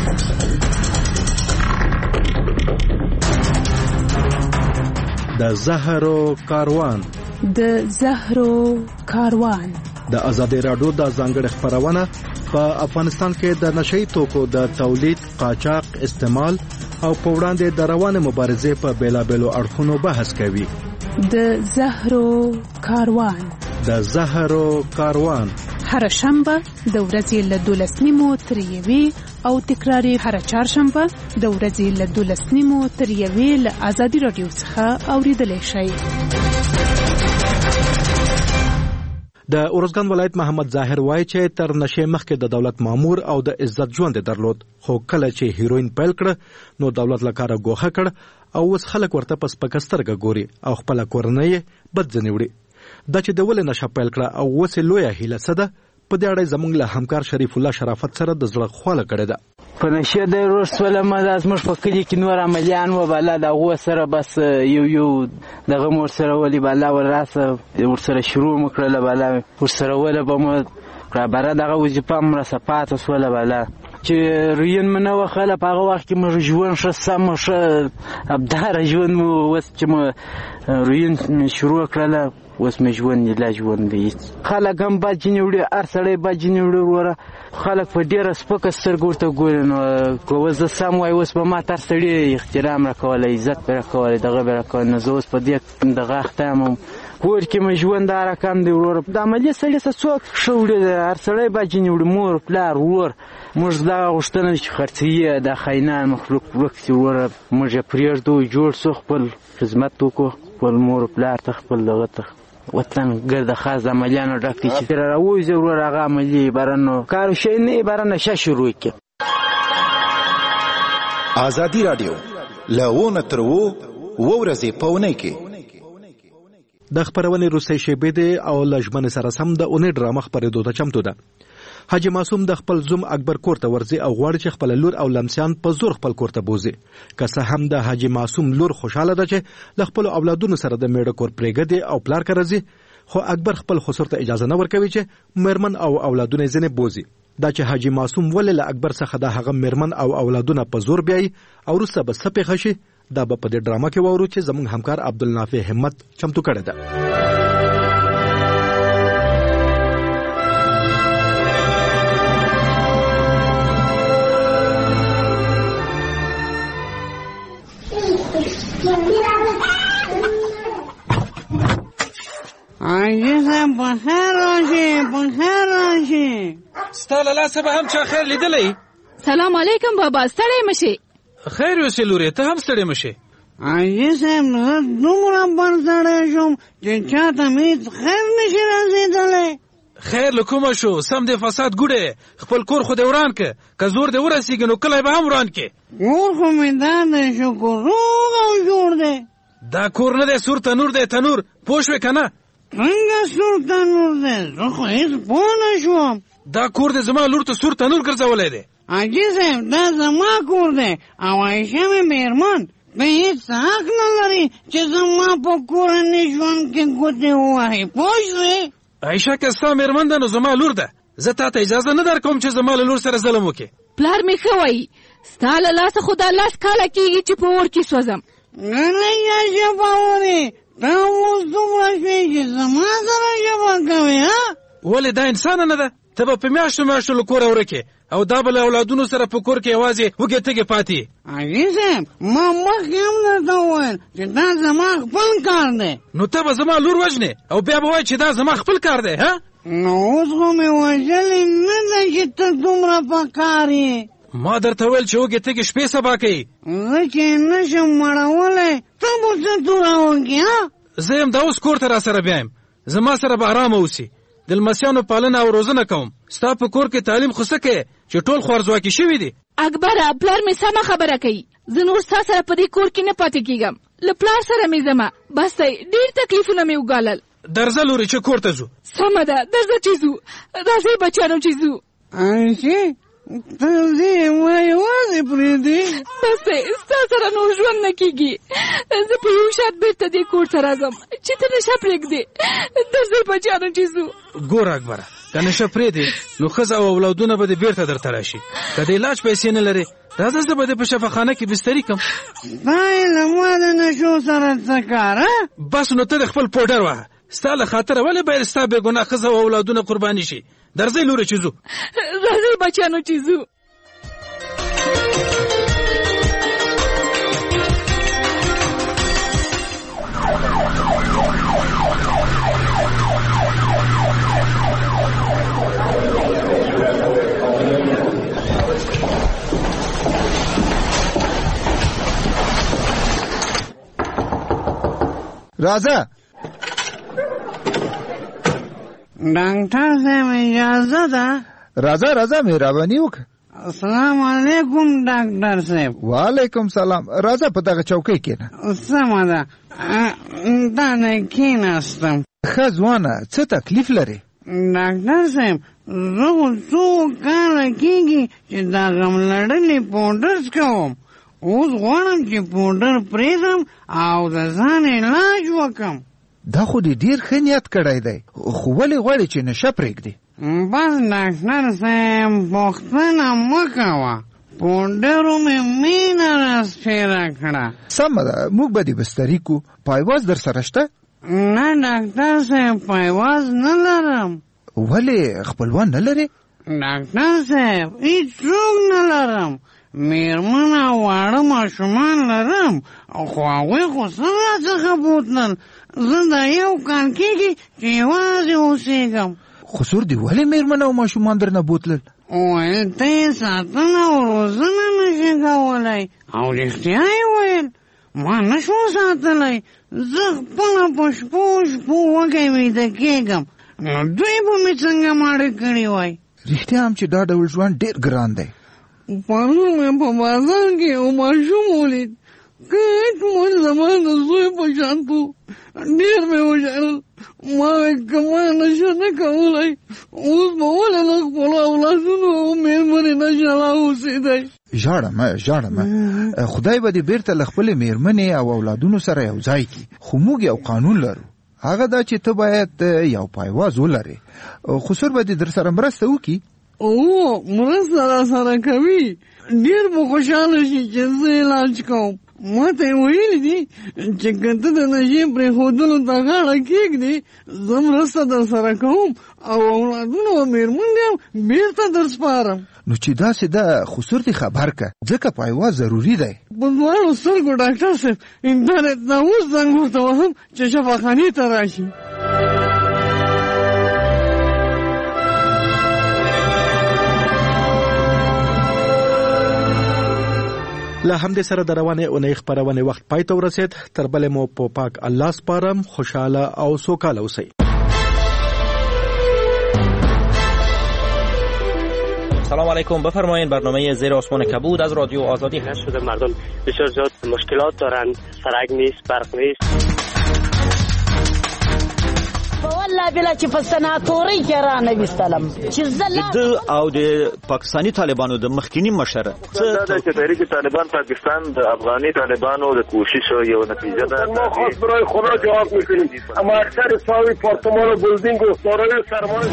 د زهرو کاروان د زهرو کاروان د ازادي راډیو د ځانګړي خبرونه په افغانستان کې د نشئی توکو د تولید، قاچاق، استعمال او په وړاندې د روانه مبارزې په بیلابېلو اړخونو بحث کوي. د زهرو کاروان د زهرو کاروان هر شنبه د ورځې له دولس نیمو تر یوې او تکراري هر چهارشنبه د ورځې له دولس نیمو تر یوې له ازادي راډیو څخه اوریدلی شئ. د اورزګان ولایت محمد ظاهر وایي چې تر نشې مخکې د دولت مامور او د عزت ژوند درلود، خو کله چې هیروین پیل کړ نو دولت له کاره ګوښه کړ او اوس خلک ورته په سپکه سترګه ګوري او خپله کورنۍ یې بد ځنې وړي. دا چې د ولې نشه پیل کړه او اوس یې لویه هیله څه ده، په دې اړه زموږ له همکار شریف الله شرافت سره د زړه خواله کړې ده. په نشه د ورسوله مده زموږ په کلي کې نور عملیان و بالا د هغو سره بس یو یو دغه مو ورسره ولي بالا وراسه ورسره شروع مو کړله بالا ورسره وله به مو برابره دغه وظیفه هم راسه پاته سوله بالا چې روین مو نه وخله په هغه وخت کې مو ژوند ښه سم ښه ابداره ژوند مو اوس چې مو روین شروع کړله اوس مې ژوند لا ژوند دی. خلک هم بد ځینې وړي، هر سړی بد ځینې وړي وروره خلک په ډېره سپکه سترګه ورته ګوري. نو که اوس زه سم وای اوس به ما تر سړي احترام راکولی، عزت به راکولی، دغه به راکولی. نو زه اوس په دې دغه اخته یم، کور کې مې ژوند دا رقم دی وروره. د عملي سړي څه څوک ښه وړي، هر سړی بد ځینې وړي، مور پلار ورور. موږ دغه غوښتنه ده چې خرڅوي د خاینان مخلوق ورک شي وروره، موږ یې پرېږدو جوړ شو، خپل خدمت وکړو، خپل مور پلار ته خپل دغه ته وطن ګرد خاص د عملیانو ډک دي چې را راوځي وروره هغه عملي بارنو کار شي نه باره نشه شروع کړي. ازادي راډیو له ونه تر وو ورځې په اونۍ کې د خبرونې روسي شیبې دی او لجمن سره سم د اونۍ ډرامه خبرېدو ته چمتو ده. حاجی معصوم د خپل زوم اکبر کور ته ورځي او غواړي چې خپل لور او لمسیان په زور خپل کور ته بوزي. که څه هم د حاجی معصوم لور خوشاله ده چې له خپل اولادونو سره د میړه کور پرېږدي او پلار کار راځي، خو اکبر خپل خسر ته اجازه نه ورکوي چې میرمن او اولادونه ځنه بوزي. دا چې حاجی معصوم ولې له اکبر څخه د هغه میرمن او اولادونه په زور بیاي او وروسته به څه پیښه شي، دا به په دې ډرامه کې وورو چې زموږ همکار عبدالنافع همت چمتو کړی ده. عاجزه بخیر راشي، بخیر راشي. ستا له لاسه به هم چا خیر لیدلی؟ سلام علیکم بابا، ستړی مشي. خیر یوسې لورې، ته هم ستړی مشي. حاجي صاحب زه دومره بړسړی شوم چې چا ته مې هېڅ خیر نشي رسېدلی. خیر له کومه شو؟ سم دې فساد ګوډې، خپل کور خو دې وران که که زور دې ورسېږي نو کلی به هم وران کې. کور خو مې دا دی شکر روغ او جوړ دی. دا کور نه دی سور تنور دی تنور، پوه شوې که نه؟ څنګه سور تنور دی؟ زه خو هېڅ پوه نه شوم. دا کور دې زما لور ته سور تنور ګرځولی دی. حاجي صاحب دا زما کور دی او عایشه مې مېرمن په هېڅ حق نه لري چې زما په کورني ژوند کې ګوتې ووهي، پوه شوې؟ عایشه که ستا مېرمن ده نو زما لور ده. زه تا ته اجازه نه درکوم چې زما له لور سره ظلم وکړې. پلار مې ښه وایي، ستا له لاسه خو دا لس کاله کېږي چې په اور کې سوځم. نه نه یا ژبه ورې، ته اوس دومره شوې چې زما سره ژبه کوې ها؟ ولې دا انسانه نه ده؟ ته به په میاشتو میاشتو له کوره ورکې او دا به له اولادونو سره په کور کې یوازې وږې تږې پاتې. حاجي صاحب ما مخکې هم درته وویل چې دا زما خپل کار دی. نو ته به زما لور وژنې او بیا به وایې چې دا زما خپل کار دی ها؟ نو اوس خو مې وژلې نه ده چې ته دومره په کار یې. ما درته ویل چې وږې تږې شپې سبا کوي. زه چې نه شم مړولی ته به څه توره وکړې ها؟ زه یم دا اوس کور ته را سره بیایم، زما سره به ارامه اوسي. د لمسیانو پالنه او روزنه کوم. ستا په کور کې تعلیم خو څه کوې چې ټول خوارځواکي شوي دي؟ اکبره پلار مې سمه خبره کوي، زه نور ستا سره په دې کور کې نه پاتې کېږم. له پلار سره مې ځمه، بس دی ډېر تکلیفونه مې وګالل. درځه لورې چې کور ته ځو. سمه ده درځه چې ځو، راځئ بچیانو چې ځو. عایشې ته ځې ما یوازې پرېږدې؟ بس دی ستا سره نور ژوند نه کېږي. زه په یو شات بېرته دې کور ته راځم چې ته نشه پرېږدې. درځئ بچیانو چې ځو. ګوره اکبره که نشه پرېږدې نو ښځه او اولادونه به دې بېرته درته راشي. که د علاج پیسې نه لرې راځه زه به دې په شفاخانه کې بستري کړم. دا یې له ما د نشو سره څه کار؟ بس نو ته د خپل پوډر وهه. ستا له خاطره ولې باید ستا بېګناه ښځه او اولادونه قرباني شي؟ درځئ لورې چې ځو. راځئ بچیانو چې ځو. راځه ډاکټر صاحب اجازه ده؟ راځه راځه مهرباني وکړه. السلام علیکم ډاکټر صاحب. وعلیکم سلام. راځه په دغه چوکۍ کښېنه. سمه ده دا نه کښېناستم. ښه ځوانه څه تکلیف لرې؟ ډاکټر صاحب زه خو څو کاله کېږي چې دا غم لړلې پوډر څکوم. اوس غواړم چې پوډر پرېږدم او د ځان علاج وکړم. دا خو دې ډېر ښه نیت کړی دی، خو ولې غواړې چې نشه پرېږدې؟ بس ډاکټر صاحب پوښتنه مه کوه، پوډرو مې مینه راسپېره کړه. سمه ده موږ به دې بستري کړو. پایواز در سره شته؟ نه ډاکټر صاحب پایواز نه لرم. ولې خپلوان نه لرې؟ ډاکټر صاحب هېڅوک نه لرم. مېرمن او واړه ماشومان لرم خو هغوی خو څه راڅخه بوتلل. زه دا یو کال کېږي چې یوازې اوسېږم. خسور دې ولې مېرمن او ماشومان درنه بوتلل؟ ویل ته یې ساتنه او روزنه نشي کولی او رښتیا یې ویل ما نشو ساتلی. زه خپله په شپو شپو وږی ویده کېږم نو دوی به مې څنګه ماړه کړي وای. رښتیا هم چې دا ډول ژوند ډېر ګران دی. پرون مې په بازار کې یو ماشوم ولید، کټ مول زما د زوی په شان و. ډېر مې وژړل. ما ویل که ما نشه نه کولی اوس به ولې له خپلو اولادونو او مېرمنې نه جلا اوسېدی. ژاړه مه ژاړه مه. خدای به دې بېرته له خپلې مېرمنې او اولادونو سره یو ځای کړي. خو موږ یو قانون لرو، هغه دا چې ته باید یو پایواز ولرې. خسور به دې در سره مرسته وکړي. او مرسته را سره کوي. ډېر به خوشحاله شي چې زه علاج کوم. ما ته یې ویلي دي چې که ته د نشې پرېښودلو ته غاړه کېږدې زه مرسته در سره کوم او اولادونه او مېرمنې هم بېرته در سپارم. نو چې داسې ده خسور دې خبر که ځکه پایواز ضروري دی. په دواړو سترګو ډاکټر صاحب انټرنېټ نه اوس زنګ ورته وهم چې شفاخانې ته راشي. له همدې سره د روانې اونۍ خپرونې وخت پای ته ورسید. تر بلې مو په پاک الله سپارم. خوشاله او سوکاله اوسئ. سلام علیکم. بفرمایید. برنامه زیر آسمان کبود از رادیو آزادی هست. شده مردم بسیار زیاد مشکلات دارند، سرک نیست، برق نیست. والله بلا چې په سناتوري کې را نه وستلم چې زله د او د پاکستانی طالبانو د مخکینی مشر څه د تحریک طالبان پاکستان د افغاني طالبانو د کوشش یو نتیجه ده. ما خاص برای خدا جواب میکنیم، اما اکثر ساوی پارتمان و بلدینگ و دارای سرمایه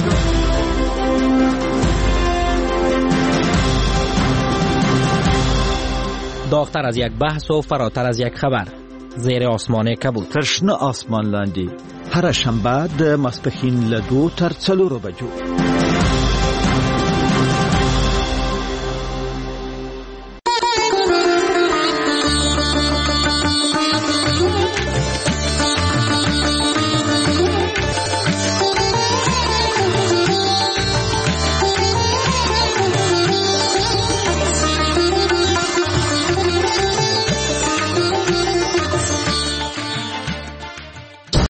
داغتر از یک بحث و فراتر از یک خبر. زیر آسمان کبود. ترشنه آسمان لاندې هر شنبه د ماسپښین له دوه تر څلورو بجو.